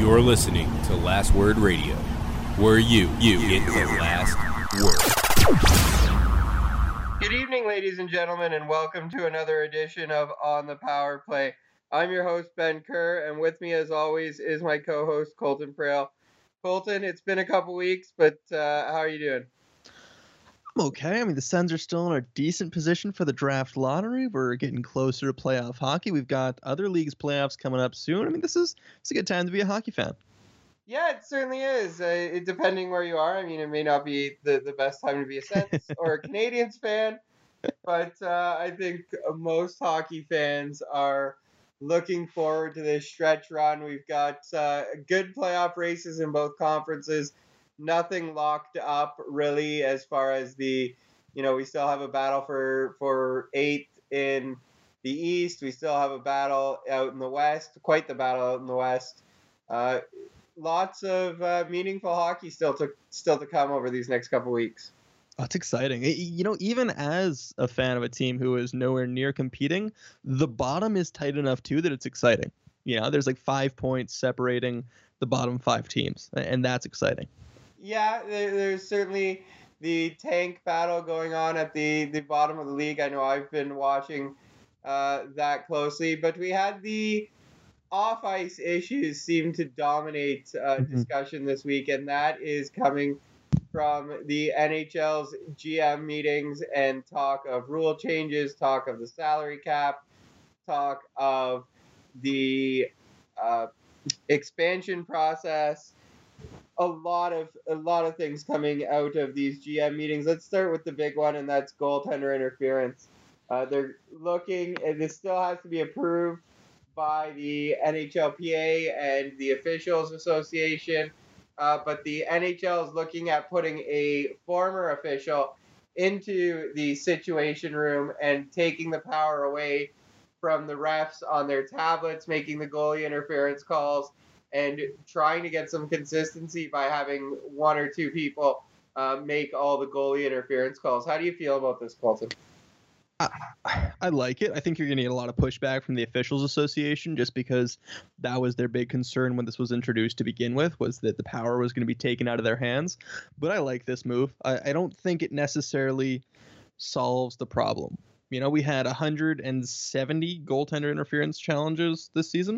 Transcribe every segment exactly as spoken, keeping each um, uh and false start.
You're listening to Last Word Radio, where you, you get the last word. Good evening, ladies and gentlemen, and welcome to another edition of On the Power Play. I'm your host, Ben Kerr, and with me, as always, is my co-host, Colton Frail. Colton, it's been a couple weeks, but uh, how are you doing? I'm okay. I mean, the Sens are still in a decent position for the draft lottery. We're getting closer to playoff hockey. We've got other leagues' playoffs coming up soon. I mean, this is it's a good time to be a hockey fan. Yeah, it certainly is. Uh, it, depending where you are, I mean, it may not be the, the best time to be a Sens or a Canadiens fan, but uh, I think most hockey fans are looking forward to this stretch run. We've got uh, good playoff races in both conferences. Nothing locked up really as far as the, you know, we still have a battle for, for eighth in the East. We still have a battle out in the West, quite the battle out in the West. Uh, lots of uh, meaningful hockey still to, still to come over these next couple weeks. That's exciting. You know, even as a fan of a team who is nowhere near competing, the bottom is tight enough too that it's exciting. You know, there's like five points separating the bottom five teams, and that's exciting. Yeah, there, there's certainly the tank battle going on at the, the bottom of the league. I know I've been watching uh, that closely, but we had the off-ice issues seem to dominate uh, Mm-hmm. discussion this week, and that is coming from the N H L's G M meetings and talk of rule changes, talk of the salary cap, talk of the uh, expansion process. A lot of a lot of things coming out of these G M meetings. Let's start with the big one, and that's goaltender interference. Uh, they're looking, and this still has to be approved by the N H L P A and the Officials Association, uh, but the N H L is looking at putting a former official into the situation room and taking the power away from the refs on their tablets, making the goalie interference calls, and trying to get some consistency by having one or two people uh, make all the goalie interference calls. How do you feel about this, Colton? I, I like it. I think you're going to get a lot of pushback from the Officials Association just because that was their big concern when this was introduced to begin with, was that the power was going to be taken out of their hands. But I like this move. I, I don't think it necessarily solves the problem. You know, we had one hundred seventy goaltender interference challenges this season,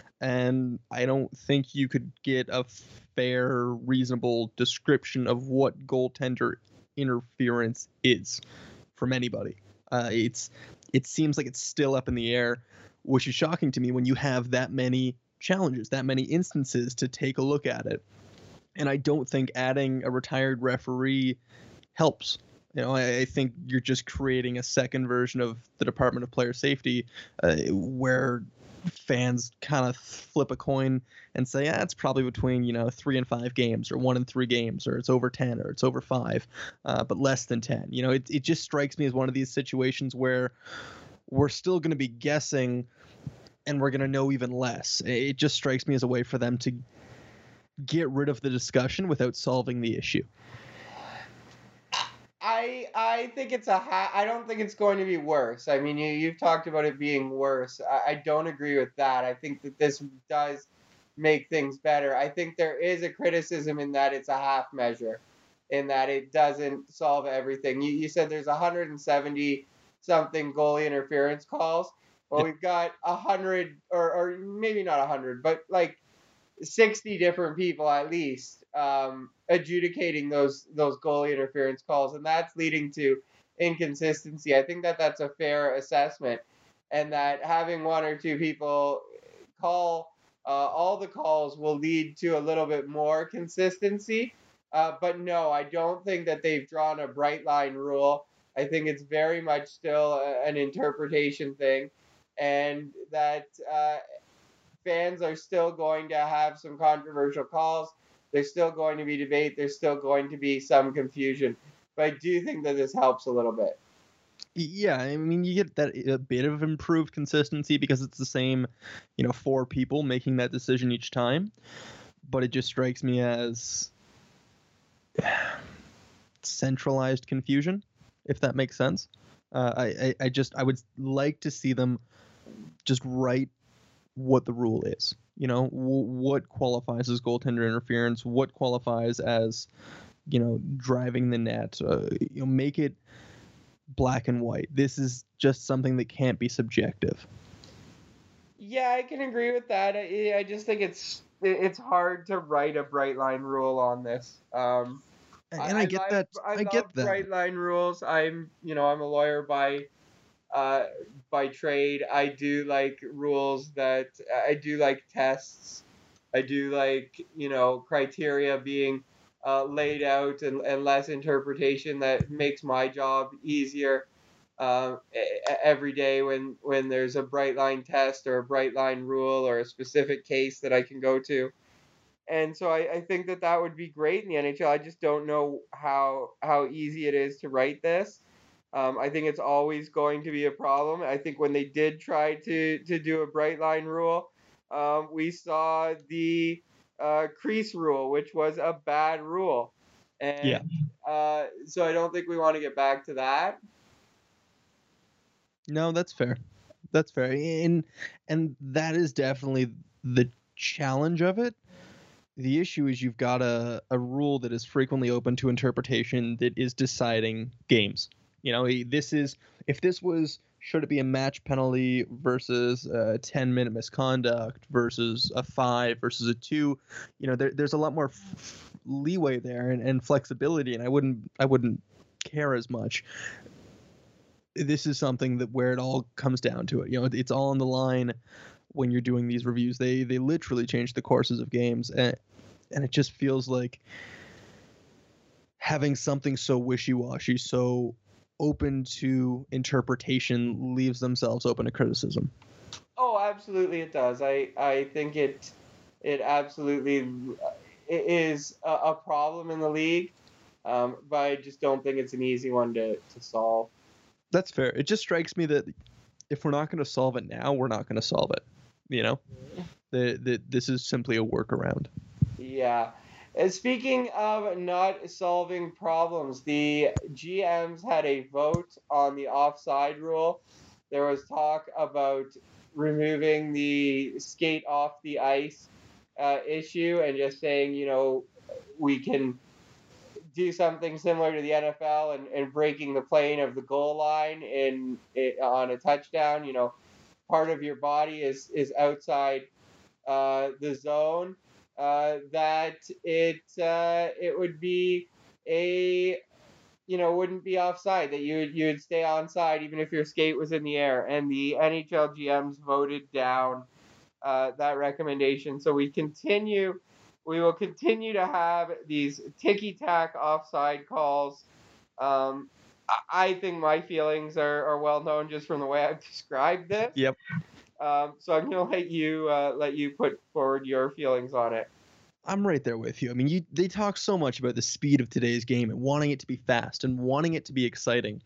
and I don't think you could get a fair, reasonable description of what goaltender interference is from anybody. Uh, it's it seems like it's still up in the air, which is shocking to me when you have that many challenges, that many instances to take a look at it. And I don't think adding a retired referee helps. You know, I, I think you're just creating a second version of the Department of Player Safety, uh, where fans kind of flip a coin and say, yeah, it's probably between, you know, three and five games, or one and three games, or it's over ten, or it's over five, uh, but less than ten. You know, it, it just strikes me as one of these situations where we're still going to be guessing and we're going to know even less. It just strikes me as a way for them to get rid of the discussion without solving the issue. I I think it's a ha- I don't think it's going to be worse. I mean, you you've talked about it being worse. I, I don't agree with that. I think that this does make things better. I think there is a criticism in that it's a half measure, in that it doesn't solve everything. You you said there's one hundred seventy something goalie interference calls. Well, Yep. we've got one hundred, or or maybe not one hundred, but like sixty different people at least um, adjudicating those those goalie interference calls, and that's leading to inconsistency. I think that that's a fair assessment, and that having one or two people call uh, all the calls will lead to a little bit more consistency. Uh, but no, I don't think that they've drawn a bright line rule. I think it's very much still a, an interpretation thing, and that uh, fans are still going to have some controversial calls. There's still going to be debate. There's still going to be some confusion. But I do think that this helps a little bit. Yeah, I mean, you get that a bit of improved consistency because it's the same, you know, four people making that decision each time. But it just strikes me as centralized confusion, if that makes sense. Uh, I, I, I just I would like to see them just write what the rule is. You know, w- what qualifies as goaltender interference, what qualifies as, you know, driving the net. Uh, you know, make it black and white. This is just something that can't be subjective. Yeah, I can agree with that. I, I just think it's it's hard to write a bright line rule on this. Um, And I, I get love, that. I, I love get that. bright line rules. I'm, you know, I'm a lawyer by, uh, by trade. I do like rules that I do like tests. I do like, you know, criteria being uh, laid out and, and less interpretation that makes my job easier. Uh, every day when when there's a bright line test or a bright line rule or a specific case that I can go to. And so I, I think that that would be great in the N H L. I just don't know how how easy it is to write this. Um, I think it's always going to be a problem. I think when they did try to to do a bright line rule, um, we saw the uh, crease rule, which was a bad rule. And yeah. uh, so I don't think we want to get back to that. No, that's fair. That's fair. And and that is definitely the challenge of it. The issue is you've got a, a rule that is frequently open to interpretation that is deciding games. You know, this is, if this was, should it be a match penalty versus a ten minute misconduct versus a five versus a two, you know, there, there's a lot more f- leeway there and, and flexibility, and I wouldn't I wouldn't care as much. This is something that where it all comes down to it. You know, it's all on the line when you're doing these reviews. They they literally change the courses of games, and and it just feels like having something so wishy-washy, so open to interpretation, leaves themselves open to criticism. Oh, absolutely, it does. I I think it it absolutely it is a, a problem in the league, um, but I just don't think it's an easy one to to solve. That's fair. It just strikes me that if we're not going to solve it now, we're not going to solve it. You know, the, the, this is simply a workaround. Yeah. And speaking of not solving problems, the G Ms had a vote on the offside rule. There was talk about removing the skate off the ice uh, issue and just saying, you know, we can do something similar to the N F L and, and breaking the plane of the goal line in, in on a touchdown. You know, part of your body is is outside uh, the zone. Uh, that it uh, it would be a you know wouldn't be offside, that you would you would stay onside even if your skate was in the air, and the N H L G Ms voted down uh, that recommendation. So we continue we will continue to have these ticky-tack offside calls. Um, I think my feelings are, are well known just from the way I've described this. Yep. Um, so I'm gonna let you uh, let you put forward your feelings on it. I'm right there with you. I mean, you, they talk so much about the speed of today's game and wanting it to be fast and wanting it to be exciting.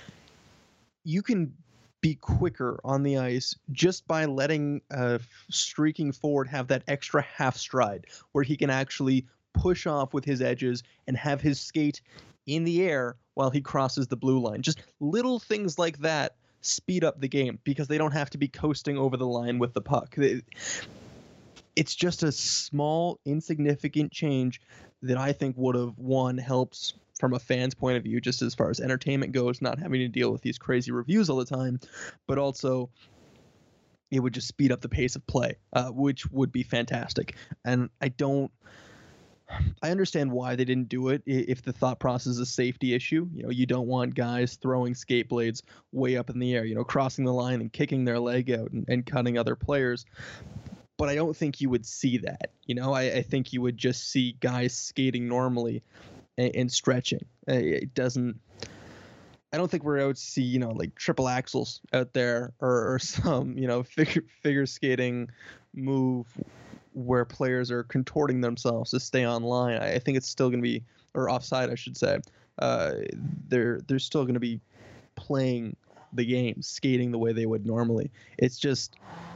You can be quicker on the ice just by letting uh, streaking forward have that extra half stride where he can actually push off with his edges and have his skate in the air while he crosses the blue line. Just little things like that speed up the game because they don't have to be coasting over the line with the puck. It's just a small, insignificant change that I think would have, one, helped from a fan's point of view, just as far as entertainment goes, not having to deal with these crazy reviews all the time, but also it would just speed up the pace of play, uh, which would be fantastic. And I don't, I understand why they didn't do it if the thought process is a safety issue. You know, you don't want guys throwing skate blades way up in the air, you know, crossing the line and kicking their leg out and, and cutting other players. But I don't think you would see that. You know, I, I think you would just see guys skating normally and, and stretching. It doesn't. I don't think we're out to see, you know, like triple axles out there or, or some, you know, figure figure skating move where players are contorting themselves to stay on line. I think it's still going to be, or offside, I should say. Uh, they're they're still going to be playing the game, skating the way they would normally. It's just.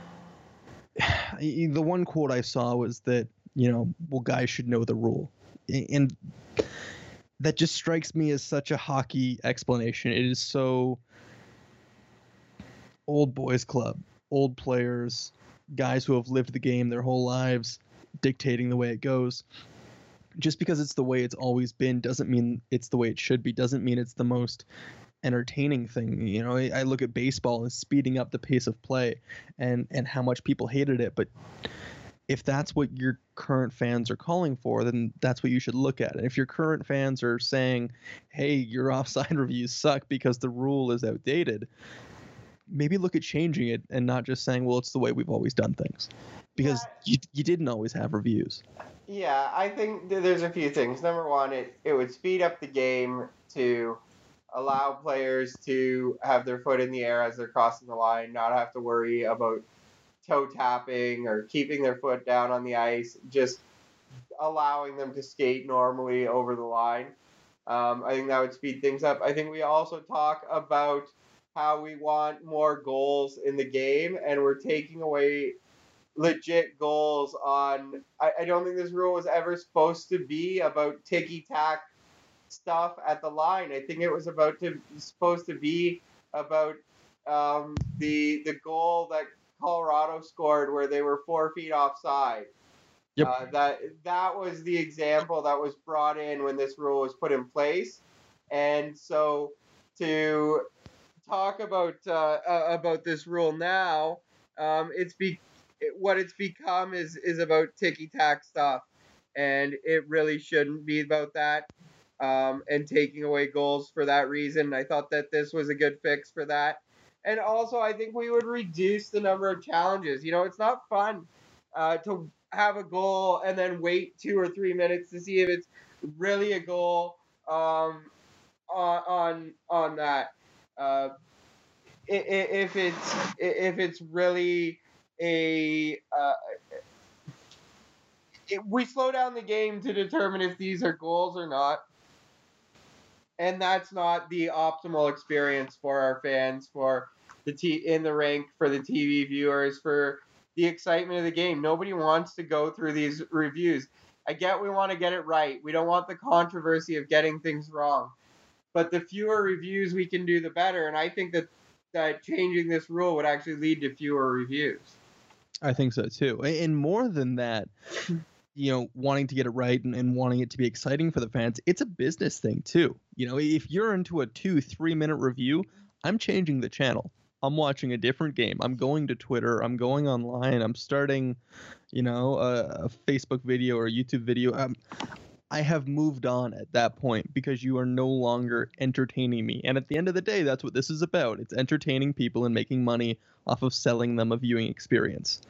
The one quote I saw was that, you know, well, guys should know the rule. And that just strikes me as such a hockey explanation. It is so old boys club, old players, guys who have lived the game their whole lives dictating the way it goes. Just because it's the way it's always been doesn't mean it's the way it should be, doesn't mean it's the most entertaining thing. You know, I, I look at baseball as speeding up the pace of play and, and how much people hated it. But if that's what your current fans are calling for, then that's what you should look at. And if your current fans are saying, hey, your offside reviews suck because the rule is outdated, maybe look at changing it and not just saying, well, it's the way we've always done things. Because Yeah. you, you didn't always have reviews. Yeah, I think th- there's a few things. Number one, it, it would speed up the game to allow players to have their foot in the air as they're crossing the line, not have to worry about toe tapping or keeping their foot down on the ice, just allowing them to skate normally over the line. Um, I think that would speed things up. I think we also talk about how we want more goals in the game, and we're taking away legit goals on. I, I don't think this rule was ever supposed to be about ticky tack stuff at the line. I think it was about to supposed to be about um, the the goal that Colorado scored where they were four feet offside. Yep. Uh, that that was the example that was brought in when this rule was put in place, and so to talk about uh, uh, about this rule now, um, it's be it, what it's become is is about ticky tack stuff, and it really shouldn't be about that. Um, and taking away goals for that reason, I thought that this was a good fix for that. And also, I think we would reduce the number of challenges. You know, it's not fun uh, to have a goal and then wait two or three minutes to see if it's really a goal um, on on on that. Uh, if it's if it's really a uh, it, we slow down the game to determine if these are goals or not, and that's not the optimal experience for our fans, for the t in the rink, for the T V viewers, for the excitement of the game. Nobody wants to go through these reviews. I get we want to get it right. We don't want the controversy of getting things wrong. But the fewer reviews we can do, the better. And I think that, that changing this rule would actually lead to fewer reviews. I think so too. And more than that, you know, wanting to get it right and, and wanting it to be exciting for the fans, it's a business thing too. You know, if you're into a two, three minute review, I'm changing the channel. I'm watching a different game. I'm going to Twitter. I'm going online. I'm starting, you know, a, a Facebook video or a YouTube video. Um, I have moved on at that point because you are no longer entertaining me. And at the end of the day, that's what this is about. It's entertaining people and making money off of selling them a viewing experience.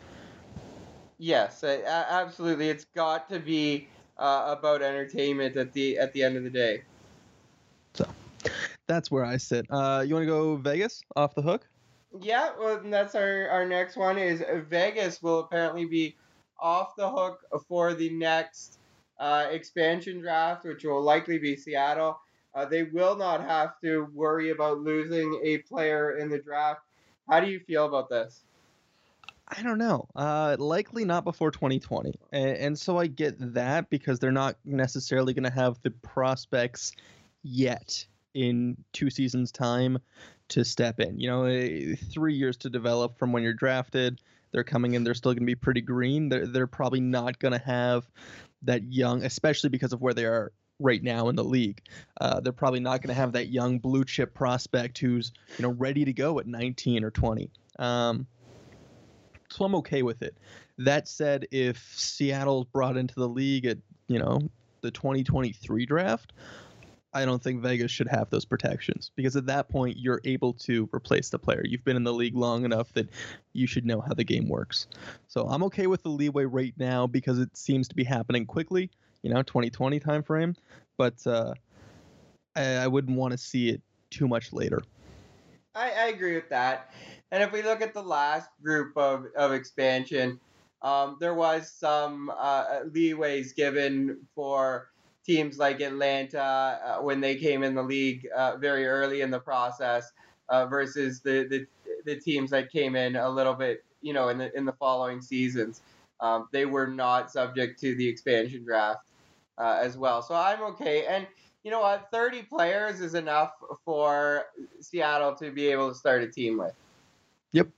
Yes, uh, absolutely. It's got to be uh, about entertainment at the at the end of the day. So that's where I sit. Uh, you want to go Vegas off the hook? Yeah, well, and that's our, our next one is Vegas will apparently be off the hook for the next uh, expansion draft, which will likely be Seattle. Uh, they will not have to worry about losing a player in the draft. How do you feel about this? I don't know. Uh, likely not before twenty twenty. And, and so I get that because they're not necessarily going to have the prospects yet in two seasons' time to step in. You know, eh, three years to develop from when you're drafted. They're coming in. They're still going to be pretty green. They're, they're probably not going to have that young, especially because of where they are right now in the league. Uh, they're probably not going to have that young blue chip prospect who's, you know, ready to go at nineteen or twenty. Um, So I'm okay with it. That said, if Seattle's brought into the league at, you know, the twenty twenty-three draft, I don't think Vegas should have those protections because at that point you're able to replace the player. You've been in the league long enough that you should know how the game works. So I'm okay with the leeway right now because it seems to be happening quickly, you know, twenty twenty timeframe, but uh, I, I wouldn't want to see it too much later. I, I agree with that. And if we look at the last group of, of expansion, um, there was some uh, leeways given for teams like Atlanta uh, when they came in the league uh, very early in the process uh, versus the, the the teams that came in a little bit, you know, in the in the following seasons. Um, they were not subject to the expansion draft uh, as well. So I'm okay. And you know what? thirty players is enough for Seattle to be able to start a team with. Yep.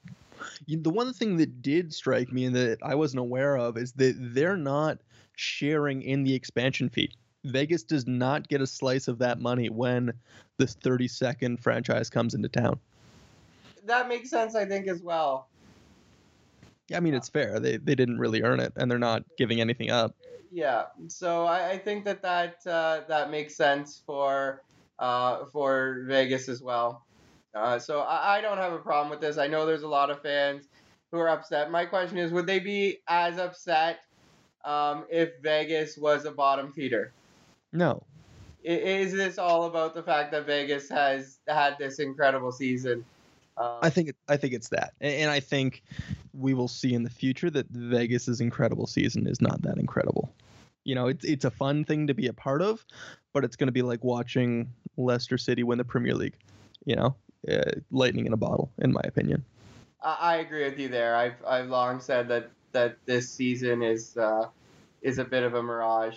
You- The one thing that did strike me and that I wasn't aware of is that they're not sharing in the expansion fee. Vegas does not get a slice of that money when this thirty-second franchise comes into town. That makes sense, I think, as well. Yeah, I mean, it's fair. They they didn't really earn it, and they're not giving anything up. Yeah, so I, I think that that uh, that makes sense for uh, for Vegas as well. Uh, so I, I don't have a problem with this. I know there's a lot of fans who are upset. My question is, would they be as upset um, if Vegas was a bottom feeder? No. I- Is this all about the fact that Vegas has had this incredible season? Um, I think it, I think it's that, and, and I think we will see in the future that Vegas's incredible season is not that incredible. You know, it's it's a fun thing to be a part of, but it's going to be like watching Leicester City win the Premier League. You know, uh, lightning in a bottle, in my opinion. I, I agree with you there. I've I've long said that that this season is uh, is a bit of a mirage.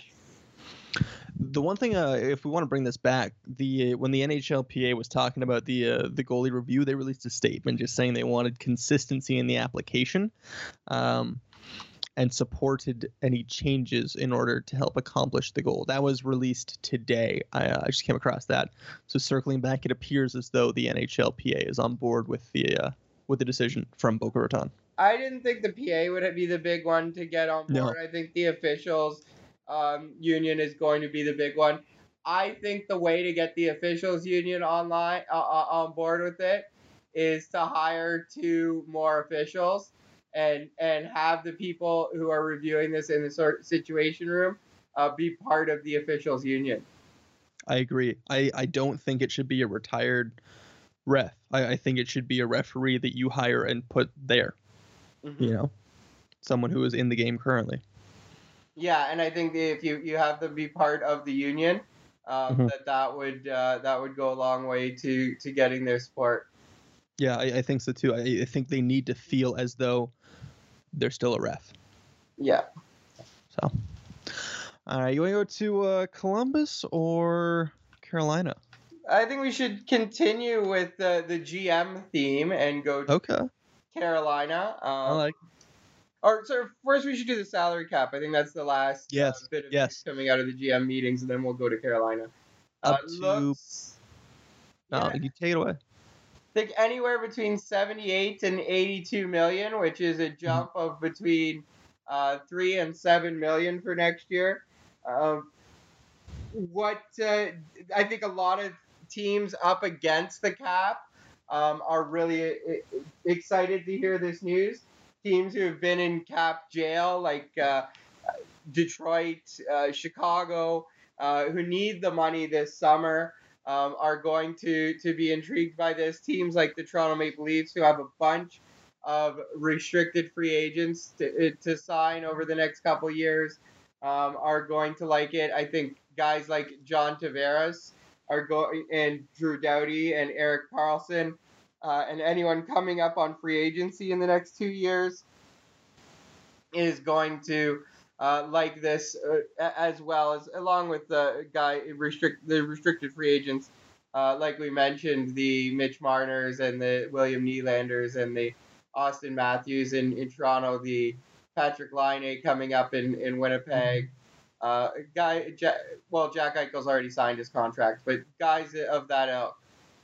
The one thing, uh, if we want to bring this back, the uh, when the N H L P A was talking about the uh, the goalie review, they released a statement just saying they wanted consistency in the application, um, and supported any changes in order to help accomplish the goal. That was released today. I, uh, I just came across that. So circling back, it appears as though the N H L P A is on board with the uh, with the decision from Boca Raton. I didn't think the P A would be the big one to get on No. board. I think the officials um, union is going to be the big one. I think the way to get the officials union online uh, uh, on board with it is to hire two more officials and and have the people who are reviewing this in the sort situation room uh, be part of the officials union. I agree. I, I don't think it should be a retired ref. I, I think it should be a referee that you hire and put there. Mm-hmm. You know, someone who is in the game currently. Yeah, and I think if you, you have them be part of the union, um, Mhm. that that would uh, that would go a long way to to getting their support. Yeah, I, I think so too. I, I think they need to feel as though they're still a ref. Yeah. So, all right, you want to go to uh, Columbus or Carolina? I think we should continue with the the G M theme and go to Okay, Carolina. Um, I like. or so first we should do the salary cap. I think that's the last Yes, uh, bit of yes. news coming out of the G M meetings, and then we'll go to Carolina. Up uh, to- looks, No, yeah, you take it away. I think anywhere between seventy-eight and eighty-two million, which is a jump of between uh, three and seven million for next year. Um, what uh, I think a lot of teams up against the cap um, are really uh, excited to hear this news. Teams who have been in cap jail, like uh, Detroit, uh, Chicago, uh, who need the money this summer, um, are going to to be intrigued by this. Teams like the Toronto Maple Leafs, who have a bunch of restricted free agents to, to sign over the next couple years, um, are going to like it. I think guys like John Tavares are going, and Drew Doughty and Eric Carlson, uh, and anyone coming up on free agency in the next two years is going to uh, like this uh, as well as along with the guy restrict the restricted free agents, uh, like we mentioned, the Mitch Marners and the William Nylanders and the Austin Matthews in, in Toronto, the Patrick Laine coming up in, in Winnipeg. Uh, guy, Jack, well, Jack Eichel's already signed his contract, but guys of that ilk.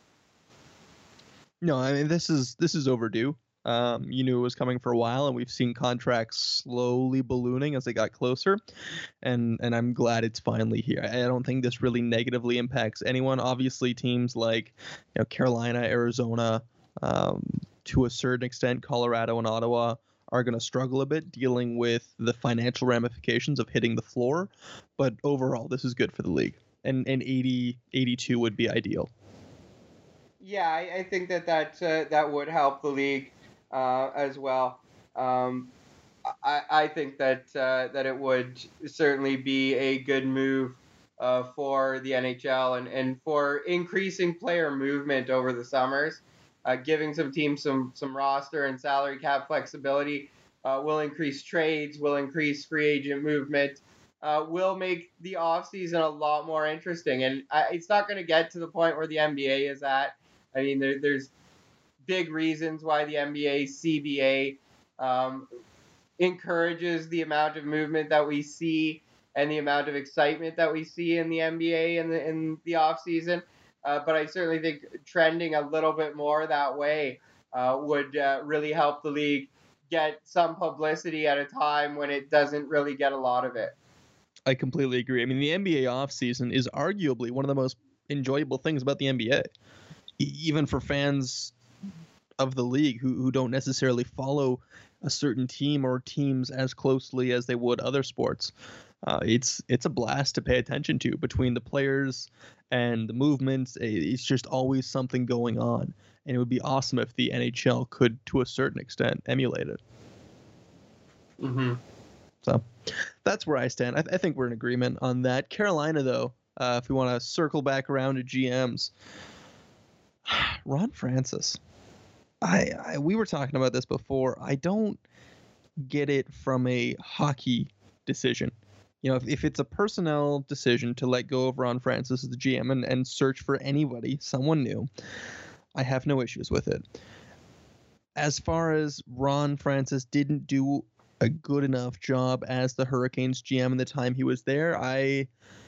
No, I mean this is this is overdue. Um, you knew it was coming for a while, and we've seen contracts slowly ballooning as they got closer, and and I'm glad it's finally here. I I don't think this really negatively impacts anyone. Obviously, teams like you know Carolina, Arizona, um, to a certain extent, Colorado and Ottawa are going to struggle a bit dealing with the financial ramifications of hitting the floor. But overall, this is good for the league, and and eighty, eighty-two would be ideal. Yeah, I, I think that that, uh, that would help the league uh, as well. Um, I, I think that uh, that it would certainly be a good move uh, for the N H L and, and for increasing player movement over the summers, uh, giving some teams some some roster and salary cap flexibility uh, will increase trades, will increase free agent movement, uh, will make the offseason a lot more interesting. And I, it's not going to get to the point where the N B A is at. I mean, there, there's big reasons why the N B A C B A um, encourages the amount of movement that we see and the amount of excitement that we see in the N B A in the in the off season. Uh, but I certainly think trending a little bit more that way uh, would uh, really help the league get some publicity at a time when it doesn't really get a lot of it. I completely agree. I mean, the N B A offseason is arguably one of the most enjoyable things about the N B A, e- even for fans of the league who, who don't necessarily follow a certain team or teams as closely as they would other sports. Uh, it's it's a blast to pay attention to between the players and the movements. It's just always something going on, and it would be awesome if the N H L could, to a certain extent, emulate it. Mm-hmm. So that's where I stand. I, th- I think we're in agreement on that. Carolina, though, uh, if we want to circle back around to G Ms, Ron Francis. I, I we were talking about this before. I don't get it from a hockey decision. You know, if, if it's a personnel decision to let go of Ron Francis as the G M and, and search for anybody, someone new, I have no issues with it. As far as Ron Francis didn't do a good enough job as the Hurricanes G M in the time he was there, I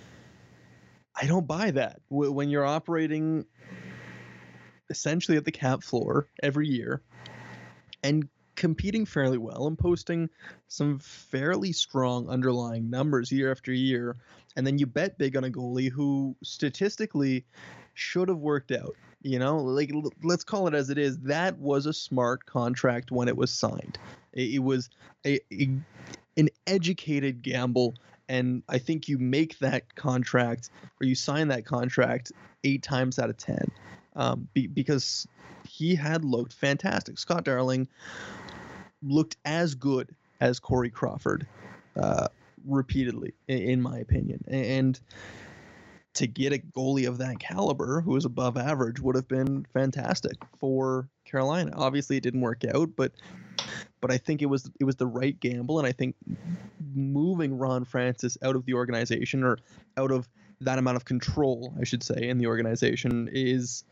I don't buy that. When you're operating essentially at the cap floor every year and competing fairly well and posting some fairly strong underlying numbers year after year, and then you bet big on a goalie who statistically should have worked out. You know, like, let's call it as it is. That was a smart contract when it was signed. It, it was a, a an educated gamble, and I think you make that contract or you sign that contract eight times out of ten, um, be, because he had looked fantastic. Scott Darling looked as good as Corey Crawford uh, repeatedly, in, in my opinion. And to get a goalie of that caliber who was above average would have been fantastic for Carolina. Obviously, it didn't work out, but but I think it was it was the right gamble, and I think moving Ron Francis out of the organization, or out of that amount of control, I should say, in the organization, is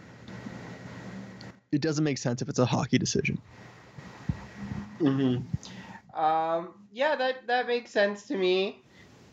it doesn't make sense if it's a hockey decision. Mm-hmm. Um, yeah, that, that makes sense to me,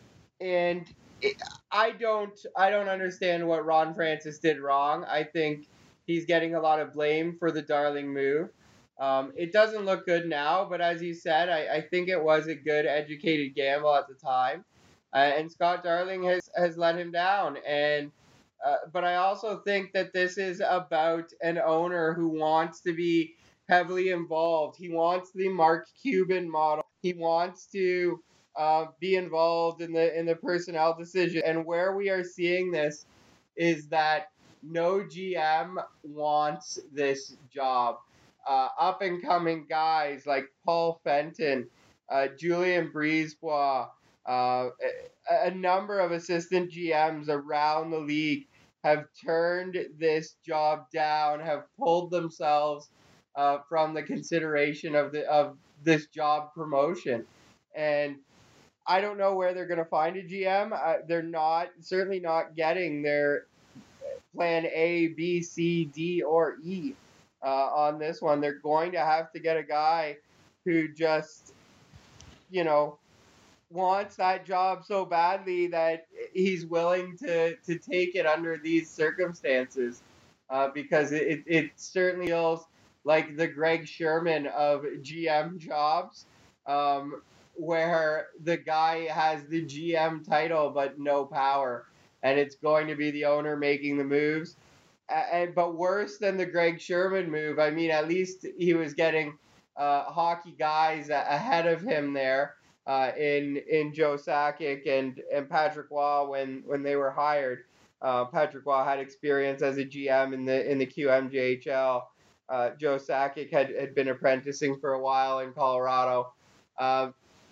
and it, I don't I don't understand what Ron Francis did wrong. I think he's getting a lot of blame for the Darling move. Um, it doesn't look good now, but as you said, I, I think it was a good educated gamble at the time, uh, and Scott Darling has has let him down. And uh, but I also think that this is about an owner who wants to be heavily involved. He wants the Mark Cuban model. He wants to uh, be involved in the in the personnel decision. And where we are seeing this is that no G M wants this job. Uh, up and coming guys like Paul Fenton, uh, Julien BriseBois, uh, a, a number of assistant G Ms around the league have turned this job down, have pulled themselves Uh, from the consideration of the of this job promotion. And I don't know where they're going to find a G M. Uh, they're not certainly not getting their plan A, B, C, D, or E uh, on this one. They're going to have to get a guy who just, you know, wants that job so badly that he's willing to, to take it under these circumstances, uh, because it, it, it certainly feels like the Greg Sherman of G M jobs, um, where the guy has the G M title but no power, and it's going to be the owner making the moves. And but worse than the Greg Sherman move, I mean, at least he was getting uh, hockey guys ahead of him there, uh, in in Joe Sakic and and Patrick Waugh when when they were hired. Uh, Patrick Waugh had experience as a G M in the in the Q M J H L. Uh, Joe Sakic had, had been apprenticing for a while in Colorado. Uh,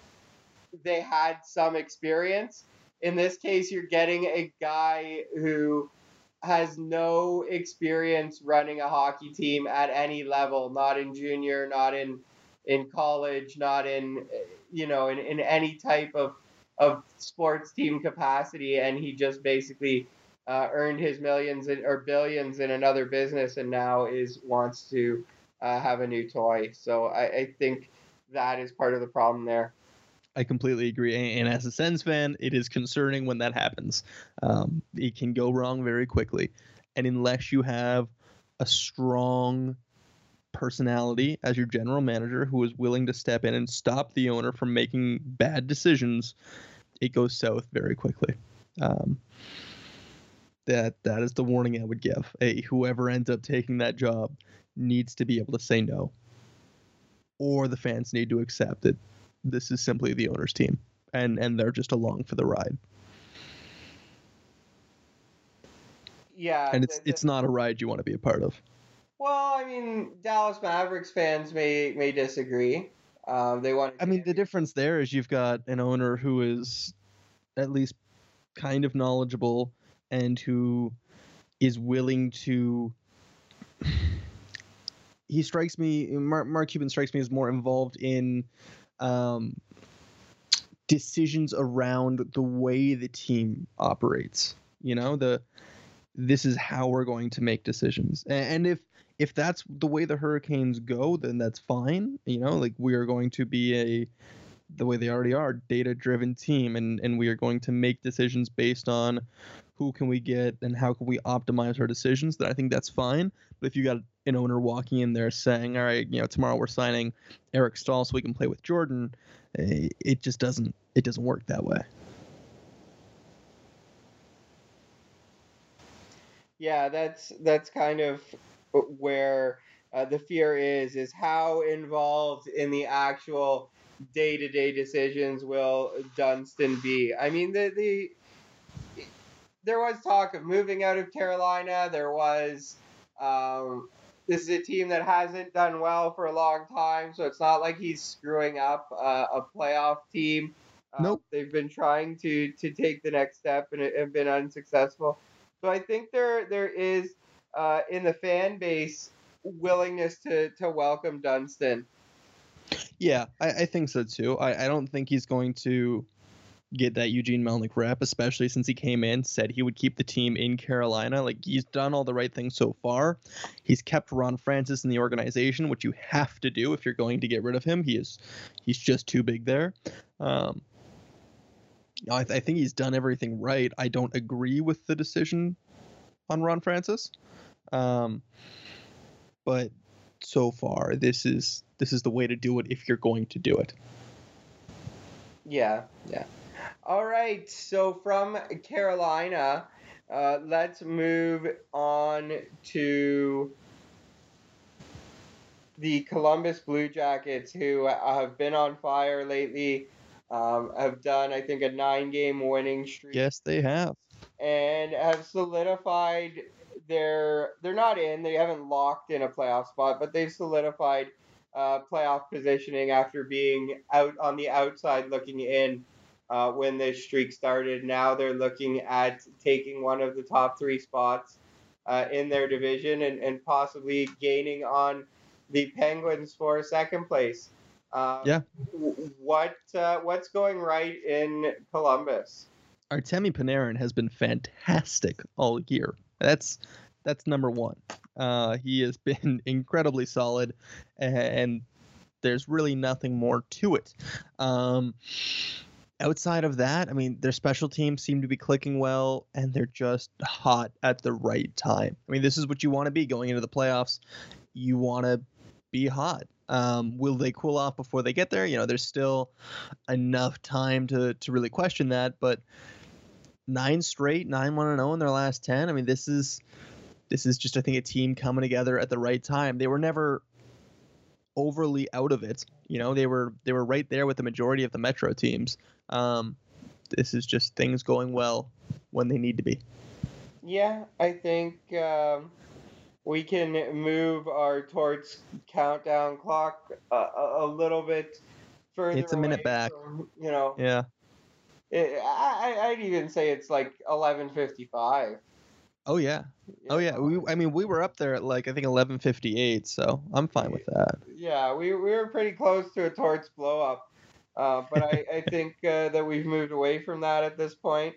they had some experience. In this case, you're getting a guy who has no experience running a hockey team at any level, not in junior, not in in college, not in, you know, in, in any type of of sports team capacity, and he just basically uh, earned his millions in, or billions in another business, and now is wants to uh, have a new toy. So I, I think that is part of the problem there. I completely agree. And as a Sens fan, it is concerning when that happens. Um, it can go wrong very quickly. And unless you have a strong personality as your general manager who is willing to step in and stop the owner from making bad decisions, it goes south very quickly. Um, that that is the warning I would give. Hey, whoever ends up taking that job needs to be able to say no, or the fans need to accept that this is simply the owner's team, and and they're just along for the ride. Yeah, And it's the, the, it's not a ride you want to be a part of. well, I mean, Dallas Mavericks fans may may disagree. Um, they want. I mean, the difference there is you've got an owner who is at least kind of knowledgeable and who is willing to. He strikes me. Mark, Mark Cuban strikes me as more involved in um, decisions around the way the team operates. You know, the this is how we're going to make decisions, and, and if if that's the way the Hurricanes go, then that's fine. You know, like we are going to be a the way they already are, data-driven team, and and we are going to make decisions based on who can we get and how can we optimize our decisions. Then I think that's fine. But if you got an owner walking in there saying, all right, you know, tomorrow we're signing Eric Staal so we can play with Jordan, it just doesn't it doesn't work that way. Yeah, that's that's kind of where uh, the fear is is how involved in the actual day-to-day decisions will Dunston be. I mean, the the there was talk of moving out of Carolina. There was um, this is a team that hasn't done well for a long time, so it's not like he's screwing up uh, a playoff team. Uh, Nope. They've been trying to to take the next step and have been unsuccessful. So I think there there is uh, in the fan base willingness to to welcome Dunston. Yeah, I, I think so too. I, I don't think he's going to get that Eugene Melnyk rep, especially since he came in, said he would keep the team in Carolina. Like, he's done all the right things so far. He's kept Ron Francis in the organization, which you have to do if you're going to get rid of him. He is, he's just too big there. Um, I, th- I think he's done everything right. I don't agree with the decision on Ron Francis, um, but so far this is this is the way to do it if you're going to do it. Yeah, yeah. All right. So from Carolina, uh, let's move on to the Columbus Blue Jackets, who have been on fire lately. Um, have done, I think, a nine-game winning streak. Yes, they have. And have solidified their. They're not in. They haven't locked in a playoff spot, but they've solidified uh, playoff positioning after being out on the outside looking in uh, when this streak started. Now they're looking at taking one of the top three spots uh, in their division and, and possibly gaining on the Penguins for second place. Uh, yeah. What uh, what's going right in Columbus? Artemi Panarin has been fantastic all year. That's that's number one. Uh, he has been incredibly solid, and there's really nothing more to it. Um, outside of that, I mean, their special teams seem to be clicking well, and they're just hot at the right time. I mean, this is what you want to be going into the playoffs. You want to be hot. Um, will they cool off before they get there? You know, there's still enough time to to really question that, but nine straight, nine one and zero in their last ten. I mean, this is this is just, I think, a team coming together at the right time. They were never overly out of it. You know, they were they were right there with the majority of the Metro teams. Um, this is just things going well when they need to be. Yeah, I think um, we can move our Torts countdown clock a, a, a little bit further. It's a minute back. From, you know. Yeah. It, I I'd even say it's like eleven fifty-five. Oh yeah. Oh yeah. We I mean we were up there at like I think eleven fifty-eight, so I'm fine with that. Yeah, we we were pretty close to a Torts blow up, uh, but I I think uh, that we've moved away from that at this point.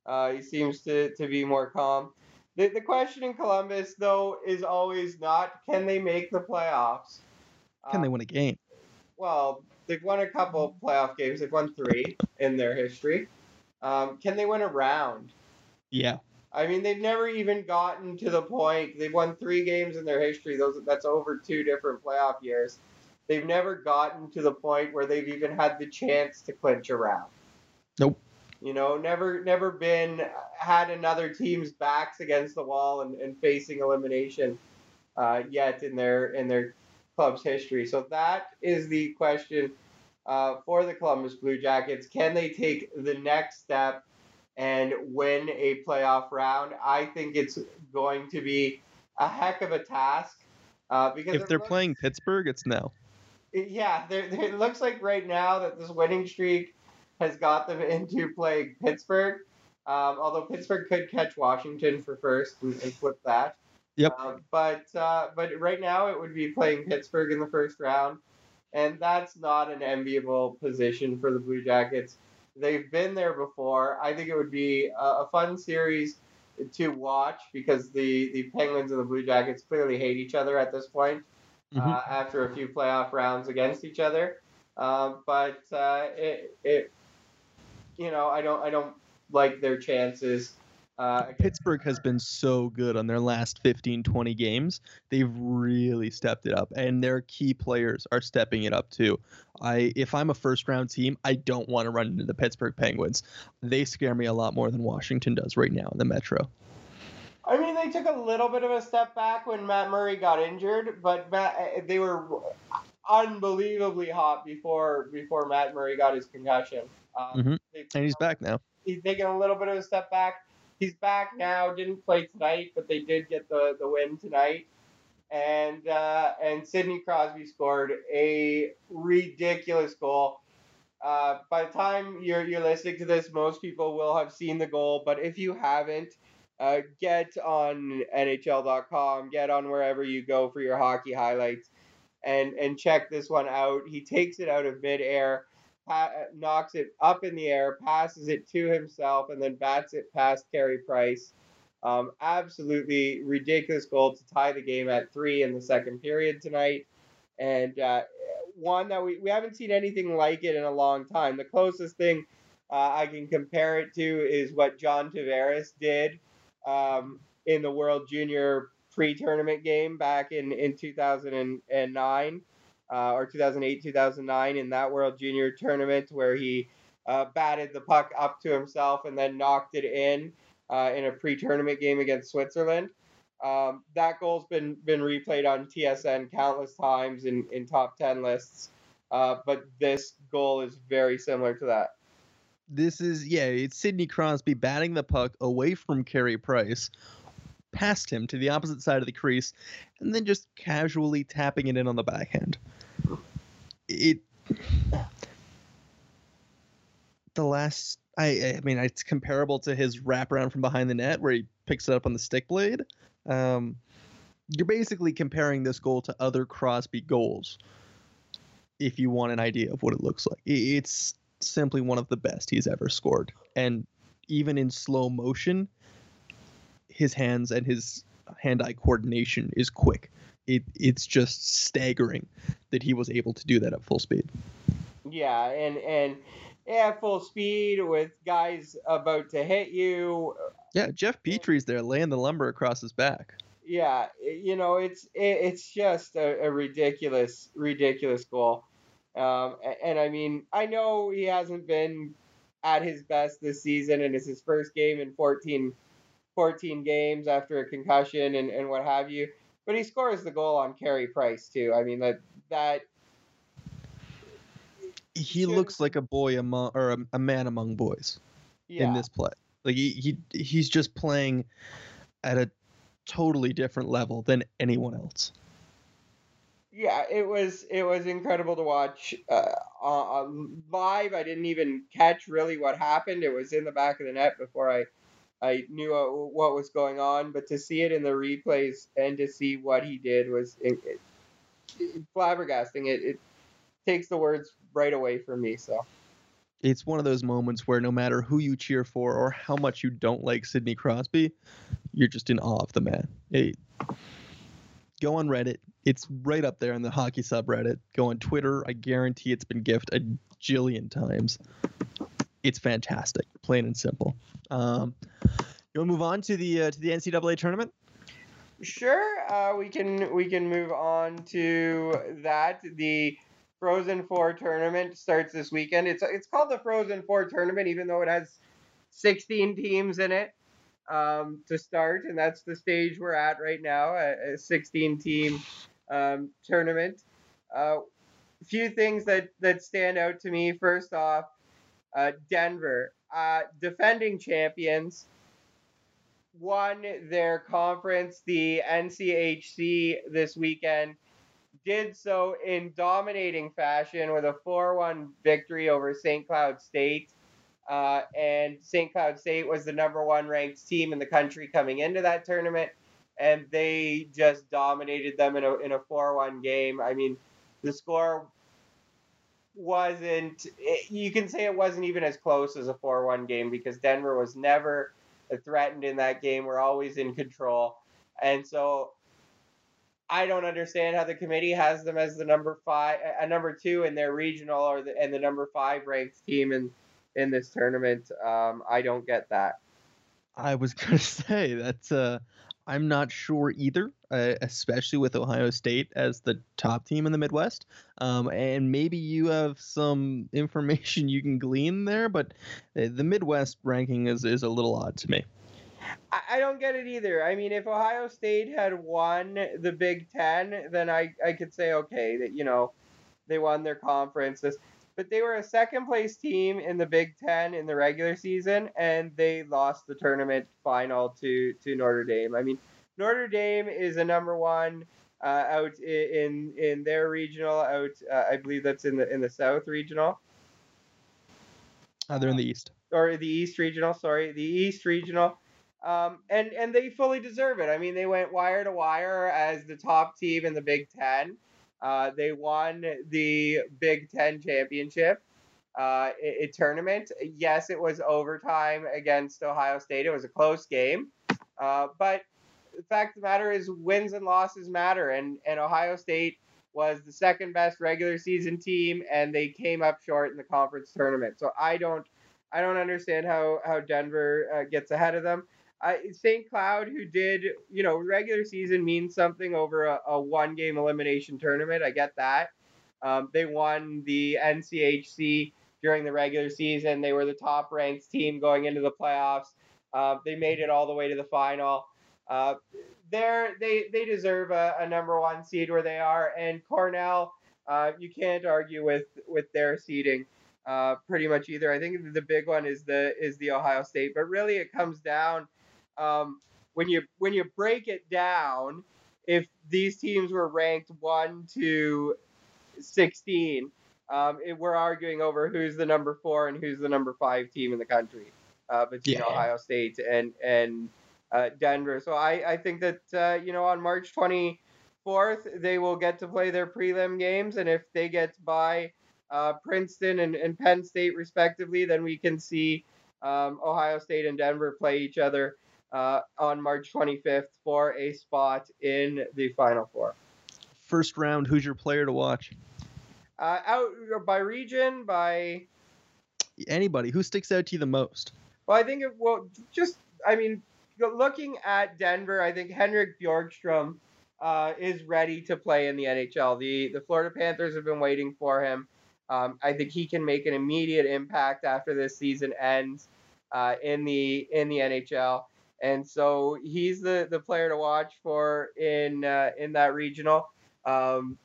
Uh, he seems to, to be more calm. The, the question in Columbus, though, is always not can they make the playoffs? Can Uh, they win a game? well, they've won a couple playoff games. They've won three in their history. Um, can they win a round? Yeah. I mean, they've never even gotten to the point. They've won three games in their history. Those that's over two different playoff years. They've never gotten to the point where they've even had the chance to clinch a round. Nope. You know, never never been had another team's backs against the wall and, and facing elimination uh, yet in their in their club's history. So that is the question uh, for the Columbus Blue Jackets. Can they take the next step and win a playoff round? I think it's going to be a heck of a task uh, because If it they're looks, playing Pittsburgh, it's no. yeah, they're, they're, it looks like right now that this winning streak has got them into playing Pittsburgh. Um, although Pittsburgh could catch Washington for first and, and flip that. Yep. Uh, but uh, but right now it would be playing Pittsburgh in the first round, and that's not an enviable position for the Blue Jackets. They've been there before. I think it would be a, a fun series to watch because the, the Penguins and the Blue Jackets clearly hate each other at this point Mm-hmm. uh, after a few playoff rounds against each other. Uh, but uh, it, it you know I don't I don't like their chances. Uh, against- Pittsburgh has been so good on their last fifteen, twenty games. They've really stepped it up, and their key players are stepping it up too. I, if I'm a first round team, I don't want to run into the Pittsburgh Penguins. They scare me a lot more than Washington does right now in the Metro. I mean, they took a little bit of a step back when Matt Murray got injured, but Matt, they were unbelievably hot before before Matt Murray got his concussion. Um, Mm-hmm. they, And he's back now. He's taken a little bit of a step back. He's back now. Didn't play tonight, but they did get the, the win tonight. And uh, and Sidney Crosby scored a ridiculous goal. Uh, by the time you're you're listening to this, most people will have seen the goal. But if you haven't, uh, get on N H L dot com, get on wherever you go for your hockey highlights, and and check this one out. He takes it out of midair, pa- knocks it up in the air, passes it to himself, and then bats it past Carey Price. Um, absolutely ridiculous goal to tie the game at three in the second period tonight. And uh, one that we, we haven't seen anything like it in a long time. The closest thing uh, I can compare it to is what John Tavares did um, in the World Junior pre-tournament game back in, in two thousand nine uh, or two thousand eight, two thousand nine in that World Junior tournament where he uh, batted the puck up to himself and then knocked it in uh, in a pre-tournament game against Switzerland. Um, that goal's been been replayed on T S N countless times in, in top ten lists, uh, but this goal is very similar to that. This is, yeah, it's Sidney Crosby batting the puck away from Carey Price, past him to the opposite side of the crease, and then just casually tapping it in on the backhand. It, the last, I, I mean, it's comparable to his wraparound from behind the net where he picks it up on the stick blade. Um, you're basically comparing this goal to other Crosby goals, if you want an idea of what it looks like. It's simply one of the best he's ever scored. And even in slow motion, his hands and his hand-eye coordination is quick. It It's just staggering that he was able to do that at full speed. Yeah, and, and yeah, full speed with guys about to hit you. Yeah, Jeff Petry's there laying the lumber across his back. Yeah, you know, it's it, it's just a, a ridiculous, ridiculous goal. Um, and, and I mean, I know he hasn't been at his best this season, and it's his first game in fourteen, fourteen games after a concussion and, and what have you. But he scores the goal on Carey Price too. I mean that that He looks like a boy among or a, a man among boys yeah. in this play. Like he, he he's just playing at a totally different level than anyone else. Yeah, it was it was incredible to watch uh, uh, live. I didn't even catch really what happened. It was in the back of the net before I I knew uh, what was going on. But to see it in the replays and to see what he did was it, it, it, flabbergasting. It, it takes the words right away from me. So It's one of those moments where no matter who you cheer for or how much you don't like Sidney Crosby, you're just in awe of the man. Hey, go on Reddit. It's right up there in the hockey subreddit. Go on Twitter. I guarantee it's been gift a jillion times. It's fantastic, plain and simple. Um, you want to move on to the uh, to the N C double A tournament? Sure, uh, we can we can move on to that. The Frozen Four tournament starts this weekend. It's it's called the Frozen Four tournament, even though it has sixteen teams in it um, to start, and that's the stage we're at right now, a, a sixteen team um, tournament. A uh, few things that that stand out to me. First off, uh, Denver, uh, defending champions, won their conference, the N C H C, this weekend. Did so in dominating fashion with a four one victory over Saint Cloud State. Uh, and Saint Cloud State was the number one ranked team in the country coming into that tournament. And they just dominated them in a in a four one game. I mean, the score wasn't, you can say it wasn't even as close as a four one game because Denver was never threatened in that game. We're always in control. And so I don't understand how the committee has them as the number five, a number two in their regional, or the, and the number five ranked team in in this tournament. Um, I don't get that. I was gonna say that's. Uh, I'm not sure either, uh, especially with Ohio State as the top team in the Midwest. Um, and maybe you have some information you can glean there, but the Midwest ranking is is a little odd to me. I don't get it either. I mean, if Ohio State had won the Big Ten, then I, I could say, okay, that, you know, they won their conference. But they were a second place team in the Big Ten in the regular season, and they lost the tournament final to, to Notre Dame. I mean, Notre Dame is a number one uh, out in in their regional. Out, uh, I believe that's in the in the South regional. Uh, they're in the East. Or the East regional. Sorry, the East regional. Um, and, and they fully deserve it. I mean, they went wire to wire as the top team in the Big Ten. Uh, they won the Big Ten championship uh, a, a tournament. Yes, it was overtime against Ohio State. It was a close game. Uh, but the fact of the matter is wins and losses matter. And, and Ohio State was the second best regular season team, and they came up short in the conference tournament. So I don't I don't understand how, how Denver uh, gets ahead of them. Uh, Saint Cloud, who did, you know, regular season means something over a, a one-game elimination tournament. I get that. Um, they won the N C H C during the regular season. They were the top-ranked team going into the playoffs. Uh, they made it all the way to the final. Uh, they're, they they deserve a, a number one seed where they are. And Cornell, uh, you can't argue with with their seeding. Uh, pretty much either. I think the big one is the is the Ohio State, but really it comes down. Um, when you when you break it down, if these teams were ranked one to sixteen, um, it, we're arguing over who's the number four and who's the number five team in the country uh, between yeah. Ohio State and and uh, Denver. So I, I think that uh, you know on March twenty-fourth they will get to play their prelim games, and if they get by uh, Princeton and, and Penn State respectively, then we can see um, Ohio State and Denver play each other Uh, on March twenty-fifth for a spot in the Final Four. First round, who's your player to watch? Uh, out by region, by anybody. Who sticks out to you the most? Well, I think it will just. I mean, looking at Denver, I think Henrik Bjorkstrom uh, is ready to play in the N H L. The the Florida Panthers have been waiting for him. Um, I think he can make an immediate impact after this season ends uh, in the in the N H L. And so he's the, the player to watch for in uh, in that regional. Um,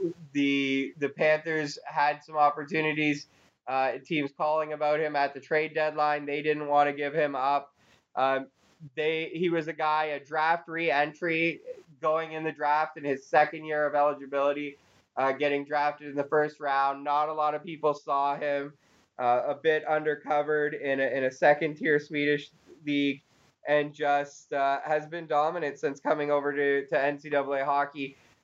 the the Panthers had some opportunities, uh, teams calling about him at the trade deadline. They didn't want to give him up. Um, they he was a guy, a draft re-entry, going in the draft in his second year of eligibility, uh, getting drafted in the first round. Not a lot of people saw him. Uh, a bit undercovered in a, in a second-tier Swedish league. And just uh, has been dominant since coming over to, to N C double A hockey.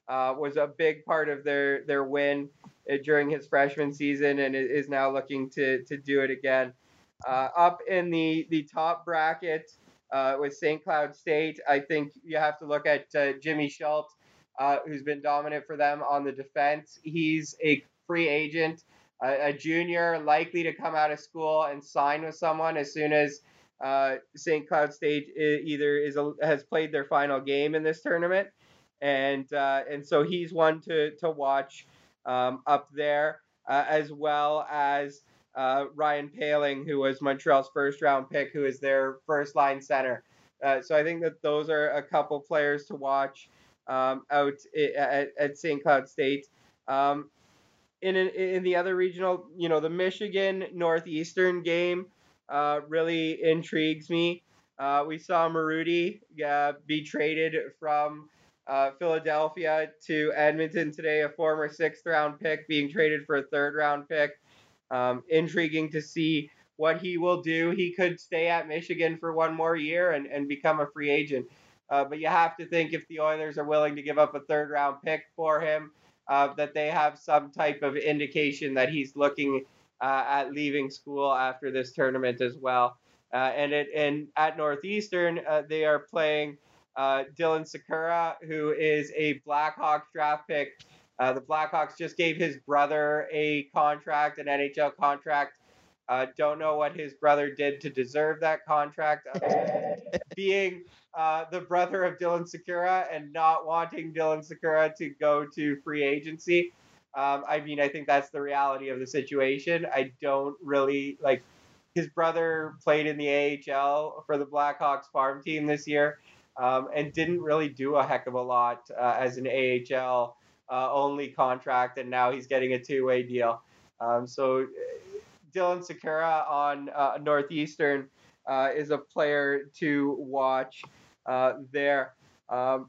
uh, was a big part of their their win uh, during his freshman season, and is now looking to to do it again. Uh, up in the the top bracket uh, with Saint Cloud State, I think you have to look at uh, Jimmy Schultz, uh, who's been dominant for them on the defense. He's a free agent, a, a junior, likely to come out of school and sign with someone as soon as uh, Saint Cloud State either is a, has played their final game in this tournament, and uh, and so he's one to to watch um, up there, uh, as well as uh, Ryan Paling, who was Montreal's first round pick, who is their first line center. Uh, so I think that those are a couple players to watch um, out at, at Saint Cloud State. Um, in in the other regional, you know, the Michigan Northeastern game uh, really intrigues me. Uh, we saw Maruti uh, be traded from uh, Philadelphia to Edmonton today, a former sixth round pick being traded for a third round pick. Um, intriguing to see what he will do. He could stay at Michigan for one more year and, and become a free agent. Uh, but you have to think if the Oilers are willing to give up a third round pick for him, uh, that they have some type of indication that he's looking uh, at leaving school after this tournament as well. Uh, and it and at Northeastern, uh, they are playing uh, Dylan Sakura, who is a Blackhawks draft pick. Uh, the Blackhawks just gave his brother a contract, an N H L contract. Uh, don't know what his brother did to deserve that contract. Uh, being uh, the brother of Dylan Sakura and not wanting Dylan Sakura to go to free agency. Um, I mean, I think that's the reality of the situation. I don't really like his brother played in the A H L for the Blackhawks farm team this year um, and didn't really do a heck of a lot uh, as an A H L uh, only contract. And now he's getting a two-way deal. Um, so Dylan Sakura on uh, Northeastern uh, is a player to watch uh, there. Um,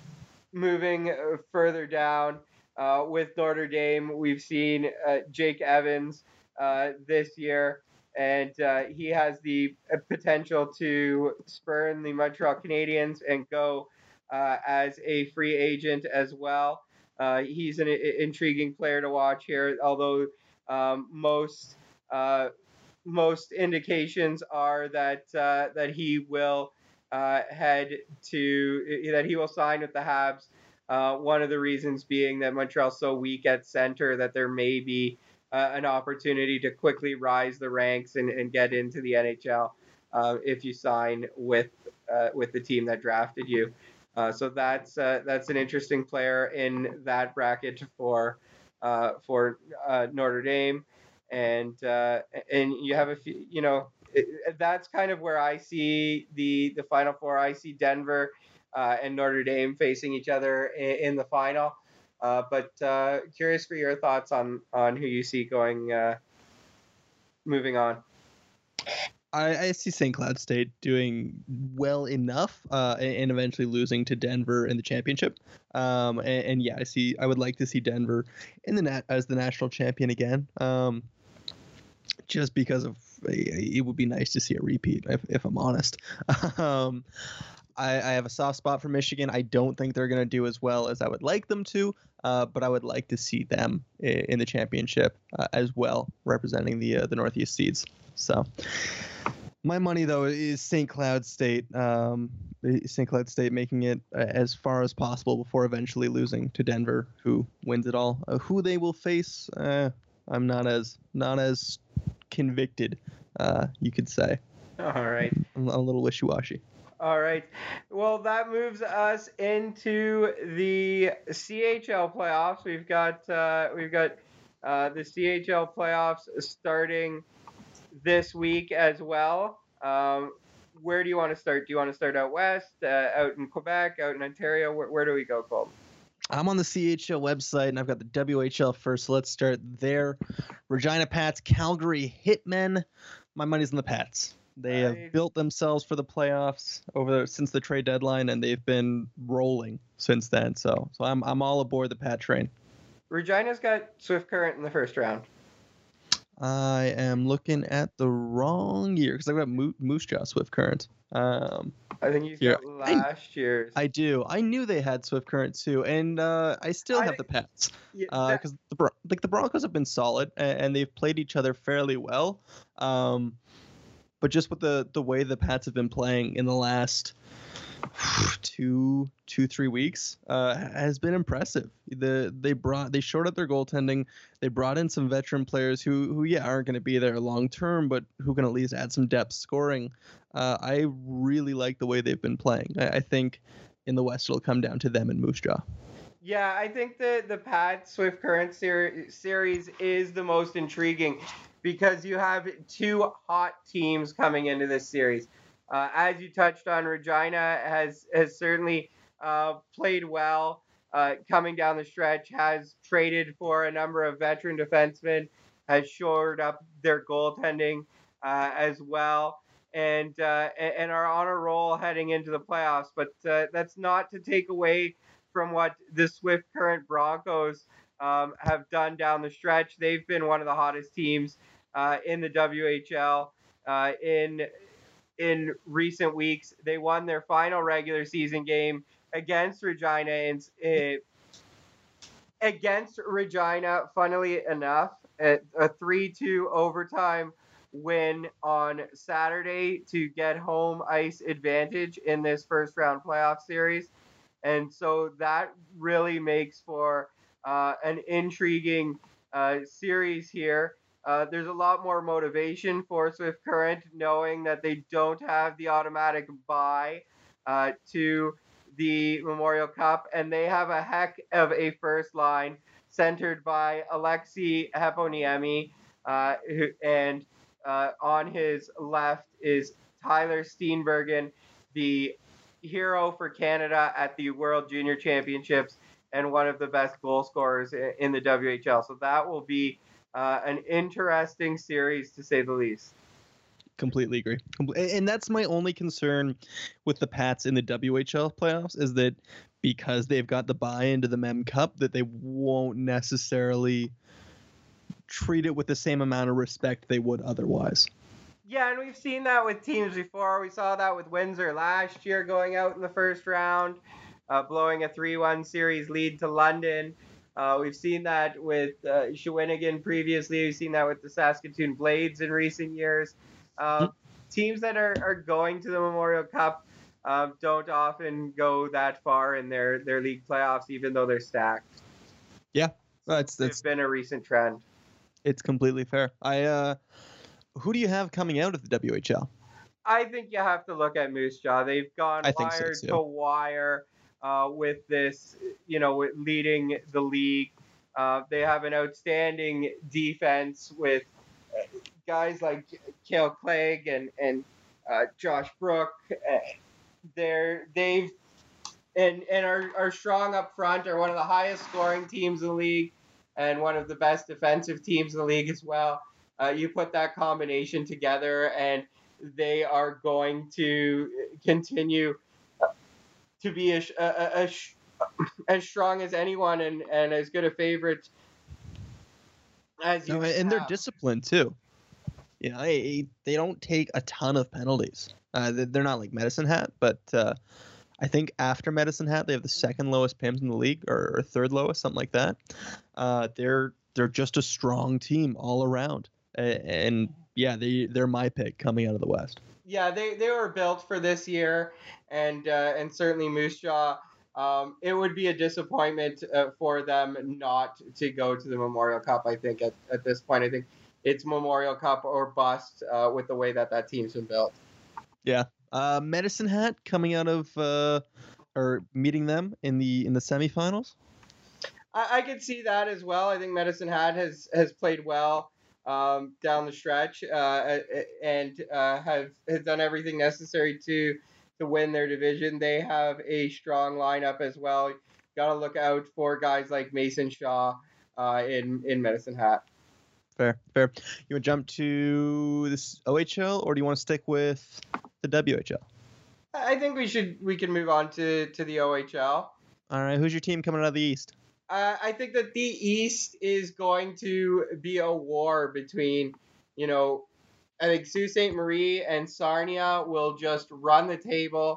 moving further down uh, with Notre Dame, we've seen uh, Jake Evans uh, this year, and uh, he has the potential to spurn the Montreal Canadiens and go uh, as a free agent as well. Uh, he's an I- intriguing player to watch here, although um, most uh, most indications are that uh, that he will uh, head to that he will sign with the Habs. Uh, one of the reasons being that Montreal's so weak at center that there may be uh, an opportunity to quickly rise the ranks and, and get into the N H L uh, if you sign with uh, with the team that drafted you. Uh, so that's uh, that's an interesting player in that bracket for uh, for uh, Notre Dame, and uh, and you have a few, you know, it, that's kind of where I see the the Final Four. I see Denver uh, and Notre Dame facing each other in, in the final. Uh, but uh, curious for your thoughts on on who you see going uh, moving on. I, I see Saint Cloud State doing well enough uh, and eventually losing to Denver in the championship. Um, and, and yeah, I see. I would like to see Denver in the nat as the national champion again. Um, just because of it would be nice to see a repeat, if, if I'm honest. um, I, I have a soft spot for Michigan. I don't think they're going to do as well as I would like them to, uh, but I would like to see them in, in the championship uh, as well, representing the uh, the Northeast seeds. So. My money, though, is Saint Cloud State. Um, Saint Cloud State making it as far as possible before eventually losing to Denver, who wins it all. Uh, who they will face, uh, I'm not as not as convicted, uh, you could say. All right. I'm a little wishy-washy. All right. Well, that moves us into the C H L playoffs. We've got uh, we've got uh, the C H L playoffs starting this week as well. Um, where do you want to start? Do you want to start out west, uh, out in Quebec, out in Ontario? Where, where do we go, Colton? I'm on the C H L website, and I've got the W H L first, so let's start there. Regina Pats, Calgary Hitmen. My money's on the Pats. They Right. have built themselves for the playoffs over since the trade deadline, and they've been rolling since then. So, so I'm I'm all aboard the Pat train. Regina's got Swift Current in the first round. I am looking at the wrong year because I've got Mo- Moose Jaw Swift Current. Um, I think you've Here, got I, last year's. I do. I knew they had Swift Current too, and uh, I still I have think- the Pats Yeah, that- because the Bron- like the Broncos have been solid and, and they've played each other fairly well. Um, but just with the the way the Pats have been playing in the last two two three weeks uh, has been impressive. The they brought they shored up their goaltending. They brought in some veteran players who who yeah aren't going to be there long term, but who can at least add some depth scoring. Uh, I really like the way they've been playing. I, I think in the West it'll come down to them and Moose Jaw. Yeah, I think the the Pat Swift Current ser- series is the most intriguing because you have two hot teams coming into this series. Uh, as you touched on, Regina has has certainly uh, played well uh, coming down the stretch. Has traded for a number of veteran defensemen, has shored up their goaltending uh, as well, and uh, and are on a roll heading into the playoffs. But uh, that's not to take away from what the Swift Current Broncos um, have done down the stretch. They've been one of the hottest teams uh, in the W H L uh, in in recent weeks. They won their final regular season game against Regina and uh, against Regina. Funnily enough, a, a three two overtime win on Saturday to get home ice advantage in this first round playoff series. And so that really makes for uh, an intriguing uh, series here. Uh, there's a lot more motivation for Swift Current knowing that they don't have the automatic bye uh, to the Memorial Cup, and they have a heck of a first line centered by Alexei Heponiemi, uh, who, and uh, on his left is Tyler Steenbergen, the hero for Canada at the World Junior Championships and one of the best goal scorers in the W H L. So that will be uh, an interesting series, to say the least. Completely agree. And that's my only concern with the Pats in the W H L playoffs is that because they've got the buy into the Mem Cup, that they won't necessarily treat it with the same amount of respect they would otherwise. Yeah, and we've seen that with teams before. We saw that with Windsor last year going out in the first round, uh, blowing a three one series lead to London. Uh, we've seen that with uh, Shawinigan previously. We've seen that with the Saskatoon Blades in recent years. Uh, mm-hmm. Teams that are, are going to the Memorial Cup uh, don't often go that far in their, their league playoffs, even though they're stacked. Yeah, that's that's it's been a recent trend. It's completely fair. I uh, who do you have coming out of the W H L? I think you have to look at Moose Jaw. They've gone I wire so to wire uh, with this, you know, with leading the league. Uh, they have an outstanding defense with guys like Cale Clegg and and uh, Josh Brook. They're they've and and are, are strong up front. Are one of the highest scoring teams in the league and one of the best defensive teams in the league as well. Uh, you put that combination together and they are going to continue to be as, as, as strong as anyone and, and as good a favorite as you no, have. And they're disciplined too. You know, they, they don't take a ton of penalties. Uh, they're not like Medicine Hat, but uh, I think after Medicine Hat, they have the second lowest P I Ms in the league, or, or third lowest, something like that. Uh, they're they're just a strong team all around. And yeah, they they're my pick coming out of the West. Yeah, they, they were built for this year, and uh, and certainly Moose Jaw. Um, it would be a disappointment uh, for them not to go to the Memorial Cup. I think at, at this point, I think it's Memorial Cup or bust uh, with the way that that team's been built. Yeah, uh, Medicine Hat coming out of uh, or meeting them in the in the semifinals. I, I could see that as well. I think Medicine Hat has has played well. Um, down the stretch, uh, and uh, have has done everything necessary to to win their division. They have a strong lineup as well. Got to look out for guys like Mason Shaw uh, in in Medicine Hat. Fair, fair. You want to jump to this O H L, or do you want to stick with the W H L? I think we should we can move on to to the O H L. All right, who's your team coming out of the East? Uh, I think that the East is going to be a war between, you know, I think Sault Ste. Marie and Sarnia will just run the table.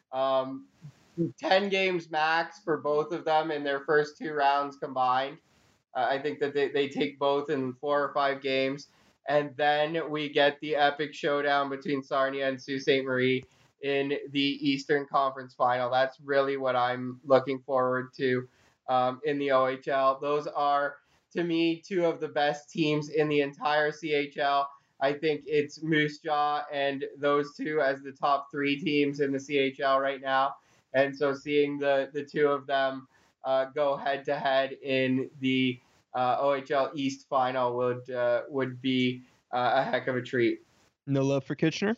Um, ten games max for both of them in their first two rounds combined. Uh, I think that they, they take both in four or five games. And then we get the epic showdown between Sarnia and Sault Ste. Marie in the Eastern Conference Final. That's really what I'm looking forward to um, in the O H L. Those are, to me, two of the best teams in the entire C H L. I think it's Moose Jaw and those two as the top three teams in the C H L right now. And so seeing the, the two of them uh, go head to head in the uh, O H L East final would uh, would be uh, a heck of a treat. No love for Kitchener?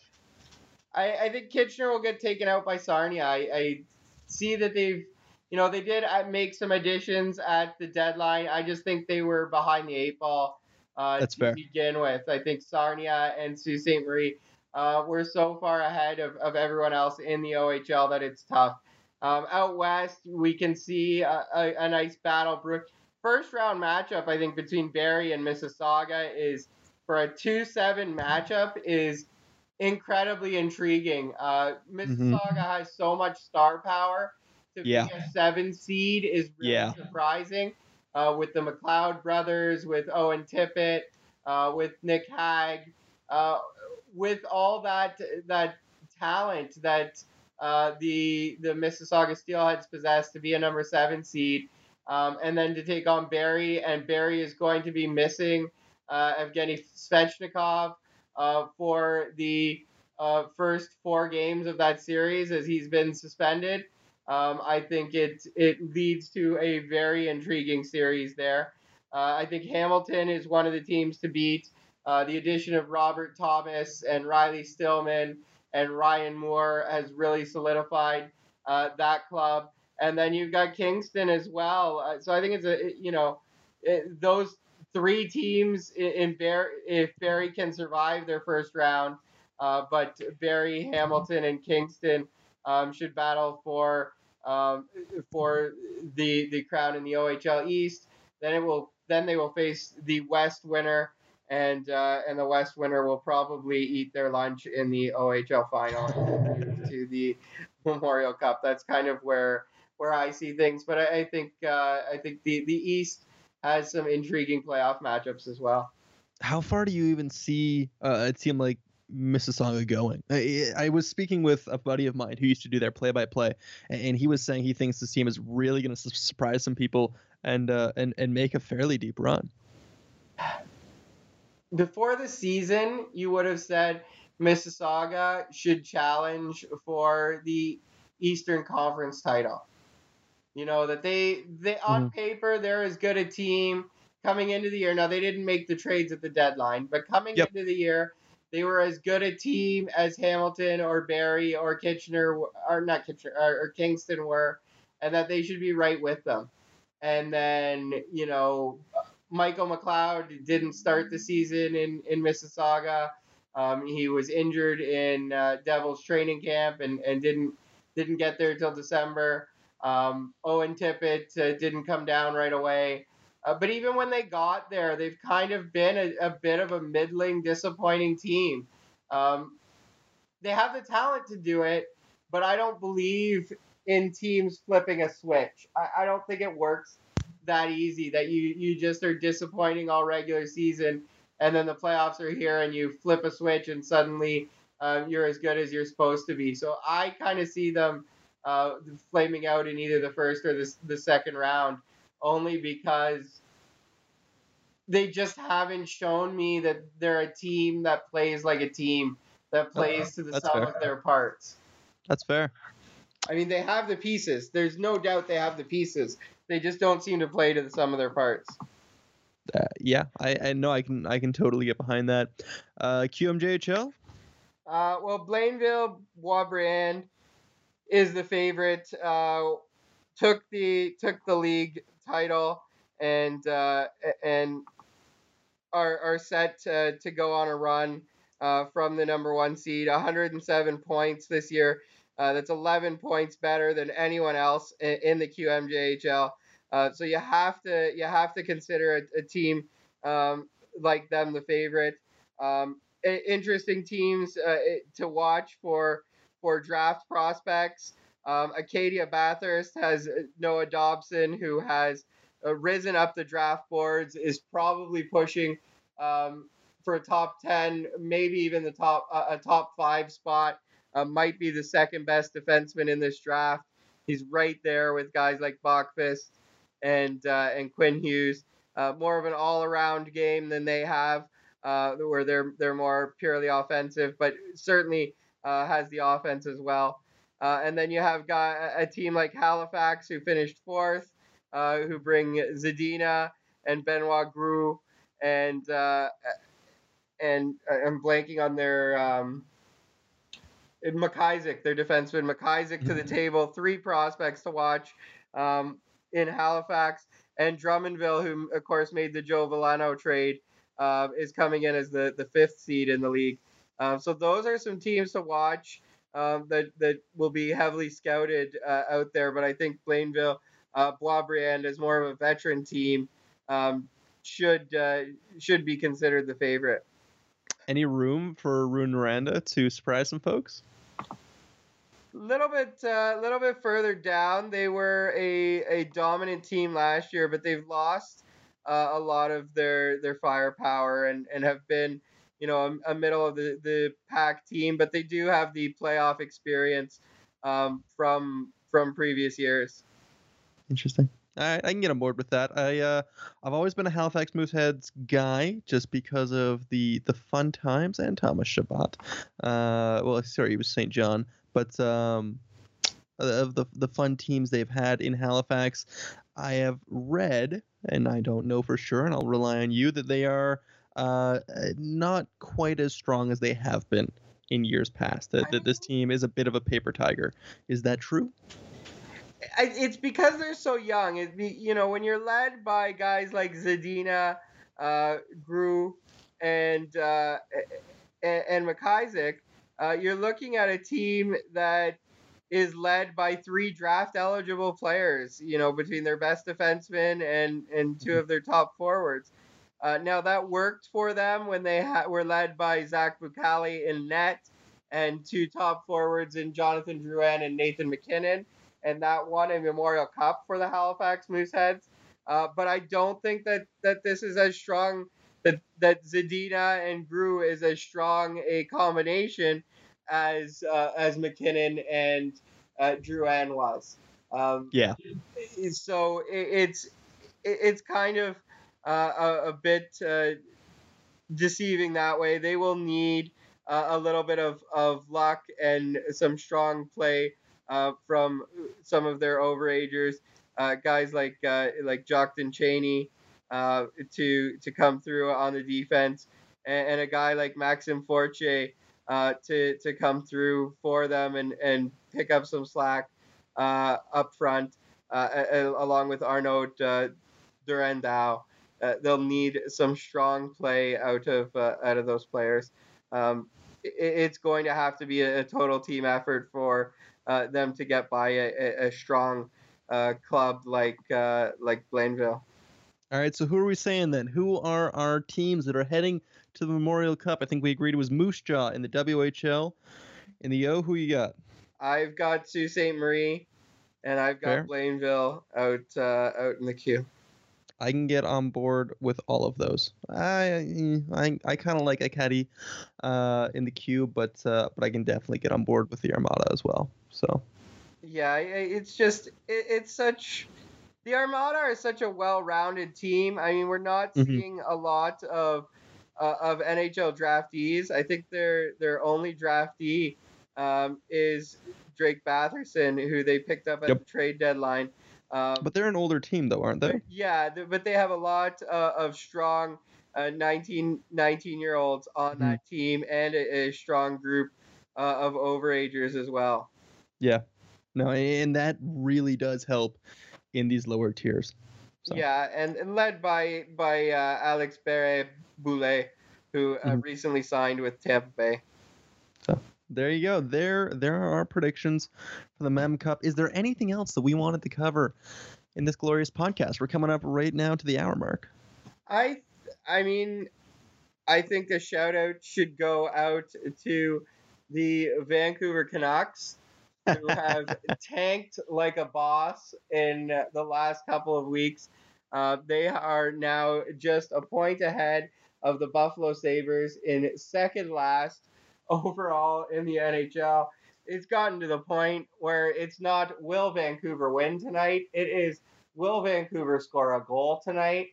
I, I think Kitchener will get taken out by Sarnia. I, I see that they've, you know, they did make some additions at the deadline. I just think they were behind the eight ball uh, That's to fair. begin with. I think Sarnia and Sault Ste. Marie uh, were so far ahead of, of everyone else in the O H L that it's tough. Um, out west, we can see a, a, a nice battle. First round matchup, I think, between Barrie and Mississauga is for a two seven matchup is incredibly intriguing. Uh, Mississauga mm-hmm. has so much star power. To yeah. be a seven seed is really yeah. surprising. Uh, with the McLeod brothers, with Owen Tippett, uh, with Nick Hague, uh, with all that that talent that uh, the the Mississauga Steelheads possess to be a number seven seed. Um, and then to take on Barrie, and Barrie is going to be missing uh, Evgeny Svechnikov uh, for the uh, first four games of that series as he's been suspended. Um, I think it it leads to a very intriguing series there. Uh, I think Hamilton is one of the teams to beat. Uh, the addition of Robert Thomas and Riley Stillman and Ryan Moore has really solidified uh, that club. And then you've got Kingston as well. Uh, so I think it's a, you know, it, those three teams in, in Barrie, if Barrie can survive their first round, uh, but Barrie, Hamilton, and Kingston um, should battle for um, for the the crown in the O H L East. Then it will then they will face the West winner, and uh, and the West winner will probably eat their lunch in the O H L final and move to the Memorial Cup. That's kind of where. where I see things, but I, I think uh, I think the, the East has some intriguing playoff matchups as well. How far do you even see uh, a team like Mississauga going? I, I was speaking with a buddy of mine who used to do their play-by-play, and he was saying he thinks this team is really going to su- surprise some people and uh, and and make a fairly deep run. Before the season, you would have said Mississauga should challenge for the Eastern Conference title. You know, that they, they on mm-hmm. paper, they're as good a team coming into the year. Now, they didn't make the trades at the deadline, but coming yep. into the year, they were as good a team as Hamilton or Barrie or Kitchener, or not Kitchener, or, or Kingston were, and that they should be right with them. And then, you know, Michael McLeod didn't start the season in, in Mississauga. Um, he was injured in uh, Devils training camp and, and didn't didn't get there till December. Um, Owen Tippett uh, didn't come down right away. Uh, but even when they got there, they've kind of been a, a bit of a middling, disappointing team. Um, they have the talent to do it, but I don't believe in teams flipping a switch. I, I don't think it works that easy, that you, you just are disappointing all regular season, and then the playoffs are here and you flip a switch and suddenly uh, you're as good as you're supposed to be. So I kind of see them Uh, flaming out in either the first or the, the second round, only because they just haven't shown me that they're a team that plays like a team, that plays to the That's sum fair. of their parts. That's fair. I mean, they have the pieces. There's no doubt they have the pieces. They just don't seem to play to the sum of their parts. Uh, yeah, I, I know I can I can totally get behind that. Uh, Q M J H L? Uh, well, Blainville Boisbriand is the favorite. Uh, took the took the league title and uh, and are are set to, to go on a run uh, from the number one seed. one hundred seven points this year. Uh, that's eleven points better than anyone else in, in the Q M J H L. Uh, so you have to you have to consider a, a team um, like them the favorite. Um, interesting teams uh, to watch for. for draft prospects. Um, Acadia Bathurst has Noah Dobson, who has uh, risen up the draft boards, is probably pushing um, for a top ten, maybe even the top uh, a top five spot. Uh, might be the second best defenseman in this draft. He's right there with guys like Bachfist and uh, and Quinn Hughes. Uh, more of an all-around game than they have, uh, where they're they're more purely offensive, but certainly uh, has the offense as well. Uh, and then you have got a team like Halifax, who finished fourth, uh, who bring Zadina and Benoit Gru, and uh, and I'm blanking on their um, McIsaac, their defenseman McIsaac to the table. Three prospects to watch um, in Halifax. And Drummondville, who, of course, made the Joe Villano trade, uh, is coming in as the, the fifth seed in the league. Um, so those are some teams to watch um, that, that will be heavily scouted uh, out there. But I think Blainville, uh, Boisbriand, is more of a veteran team, um, should uh, should be considered the favorite. Any room for Rouyn-Noranda to surprise some folks? Little bit, a uh, little bit further down. They were a, a dominant team last year, but they've lost uh, a lot of their their firepower and, and have been, you know, a, a middle of the, the pack team. But they do have the playoff experience um, from from previous years. Interesting. I, I can get on board with that. I uh, I've always been a Halifax Mooseheads guy, just because of the the fun times and Thomas Shabbat. Uh, well, sorry, he was Saint John. But um, of the the fun teams they've had in Halifax, I have read, and I don't know for sure, and I'll rely on you, that they are uh, not quite as strong as they have been in years past. That, that this team is a bit of a paper tiger. Is that true? It's because they're so young. It be, you know, when you're led by guys like Zadina, uh, Gru, and uh, and, and McIsaac, Uh, you're looking at a team that is led by three draft eligible players, you know, between their best defensemen and, and two of their top forwards. Uh, now, that worked for them when they ha- were led by Zach Bukali in net and two top forwards in Jonathan Drouin and Nathan McKinnon. And that won a Memorial Cup for the Halifax Mooseheads. Uh, but I don't think that, that this is as strong, that, that Zadina and Gru is as strong a combination as uh, as McKinnon and uh, Drouin was. Um, yeah. So it, it's it, it's kind of uh, a, a bit uh, deceiving that way. They will need uh, a little bit of, of luck and some strong play uh, from some of their overagers, uh, guys like uh, like Jockton Cheney uh, to to come through on the defense, and, and a guy like Maxim Fortier uh, to to come through for them and, and pick up some slack uh, up front, uh, along with Arnaud uh, Durandau. Uh, they'll need some strong play out of uh, out of those players. Um, it, it's going to have to be a, a total team effort for uh, them to get by a, a strong uh, club like uh, like Blainville. All right, so who are we saying then? Who are our teams that are heading to the Memorial Cup? I think we agreed it was Moose Jaw in the W H L. In the O, who you got? I've got Sault Ste. Marie, and I've got Fair. Blainville out uh, out in the queue. I can get on board with all of those. I I, I kind of like Acadie uh, in the queue, but uh, but I can definitely get on board with the Armada as well. So yeah, it's just it, it's such the Armada is such a well-rounded team. I mean, we're not Mhm. seeing a lot of uh, of N H L draftees. I think their their only draftee um, is Drake Batherson, who they picked up at Yep. the trade deadline. Um, but they're an older team though, aren't they? Yeah, th- but they have a lot uh, of strong uh, nineteen, nineteen-year-olds on Mhm. that team and a, a strong group uh, of overagers as well. Yeah. No, and that really does help in these lower tiers. So. Yeah, and, and led by by uh, Alex Beret-Boulet, who uh, Mhm. recently signed with Tampa Bay. So there you go. There there are our predictions for the Mem Cup. Is there anything else that we wanted to cover in this glorious podcast? We're coming up right now to the hour mark. I I mean, I think a shout out should go out to the Vancouver Canucks, who have tanked like a boss in the last couple of weeks. Uh, they are now just a point ahead of the Buffalo Sabres in second last overall in the N H L. It's gotten to the point where it's not will Vancouver win tonight. It is will Vancouver score a goal tonight.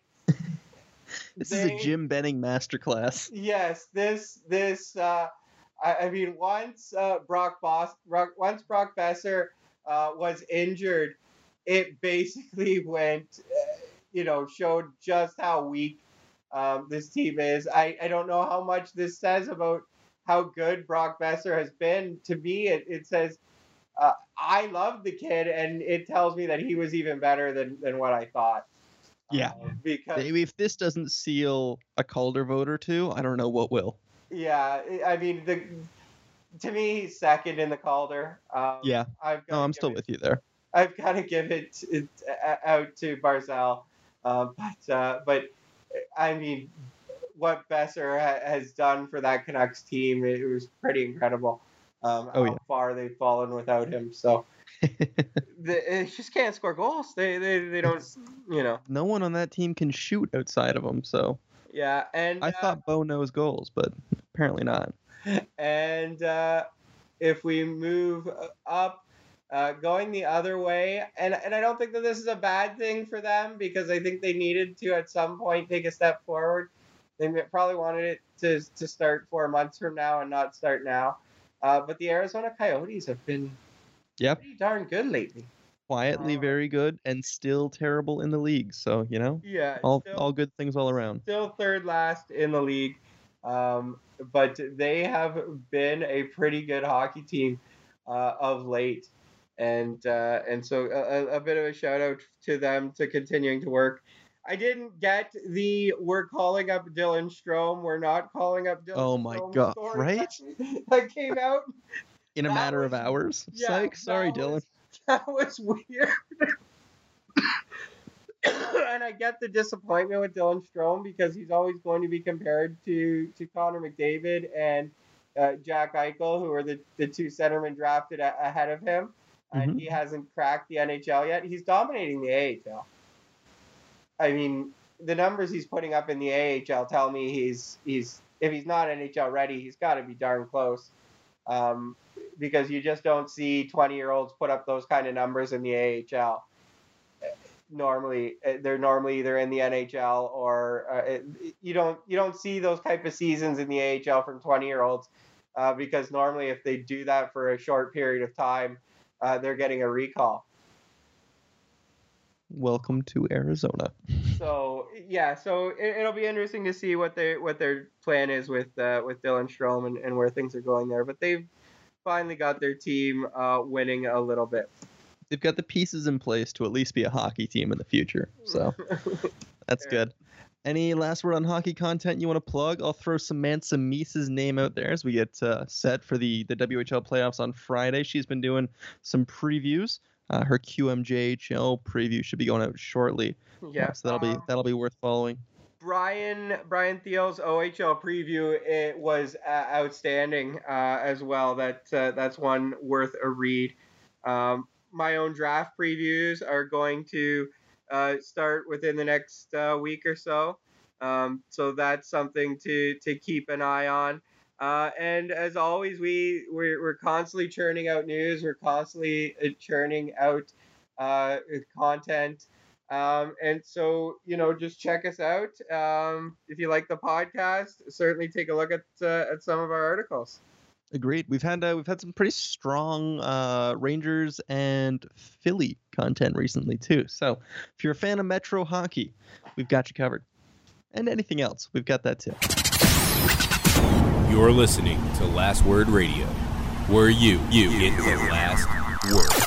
This They- is a Jim Benning masterclass. Yes, this this uh, I, I mean once uh, Brock Boss Brock, once Brock Besser uh, was injured, it basically went, uh, you know, showed just how weak um, this team is. I, I don't know how much this says about how good Brock Besser has been. To me, it, it says uh, I love the kid, and it tells me that he was even better than, than what I thought. Yeah. Uh, because Maybe if this doesn't seal a Calder vote or two, I don't know what will. yeah, I mean the to me he's second in the Calder. Um, Yeah. I've No, I'm still it, with you there. I've got to give it, it uh, out to Barzal, uh, but uh, but I mean, what Besser ha- has done for that Canucks team, it was pretty incredible. Um, Oh, how yeah. far they've fallen without him. So they, they just can't score goals. They they, they don't, you know. No one on that team can shoot outside of him, so Yeah, and I uh, thought Bo knows goals, but apparently not. And uh, if we move up, uh, going the other way, and, and I don't think that this is a bad thing for them because I think they needed to at some point take a step forward. They probably wanted it to, to start four months from now and not start now. Uh, but the Arizona Coyotes have been Yep. pretty darn good lately. Quietly Uh, very good and still terrible in the league, so, you know, Yeah, all still- all good things all around. Still third last in the league, um, but they have been a pretty good hockey team uh, of late, and uh, and so a, a bit of a shout out to them to continuing to work. I didn't get the we're calling up Dylan Strome, we're not calling up Dylan. Oh my Strome God, story right? that, that came out. In a That matter of was- hours? Yeah, Psych, sorry, that Dylan. was- That was weird. And I get the disappointment with Dylan Strome because he's always going to be compared to, to Connor McDavid and uh, Jack Eichel, who are the, the two centermen drafted a- ahead of him. And Mhm. he hasn't cracked the N H L yet. He's dominating the A H L. I mean, the numbers he's putting up in the A H L tell me he's he's if he's not N H L ready, he's got to be darn close. Um, because you just don't see twenty-year-olds put up those kind of numbers in the A H L. Normally, they're normally either in the N H L or uh, it, you don't you don't see those type of seasons in the A H L from twenty-year-olds uh, because normally if they do that for a short period of time, uh, they're getting a recall. Welcome to Arizona. So yeah, so it, it'll be interesting to see what their what their plan is with uh, with Dylan Strome and, and where things are going there. But they've finally got their team uh, winning a little bit. They've got the pieces in place to at least be a hockey team in the future, so that's Fair. good. Any last word on hockey content you want to plug? I'll throw Samantha Meese's name out there as we get uh, set for the, the W H L playoffs on Friday. She's been doing some previews. Uh, her Q M J H L preview should be going out shortly. Yeah, Uh, so that'll be um, that'll be worth following. Brian Brian Thiel's O H L preview it was uh, outstanding uh, as well. That uh, that's one worth a read. Um, my own draft previews are going to uh, start within the next uh, week or so. Um, so that's something to to keep an eye on. Uh, and as always, we we're, we're constantly churning out news. We're constantly uh, churning out uh, content. Um, and so, you know, just check us out. Um, if you like the podcast, certainly take a look at uh, at some of our articles. Agreed. We've had uh, we've had some pretty strong uh, Rangers and Philly content recently too. So if you're a fan of Metro hockey, we've got you covered. And anything else, we've got that too. You're listening to Last Word Radio, where you, you get the last word.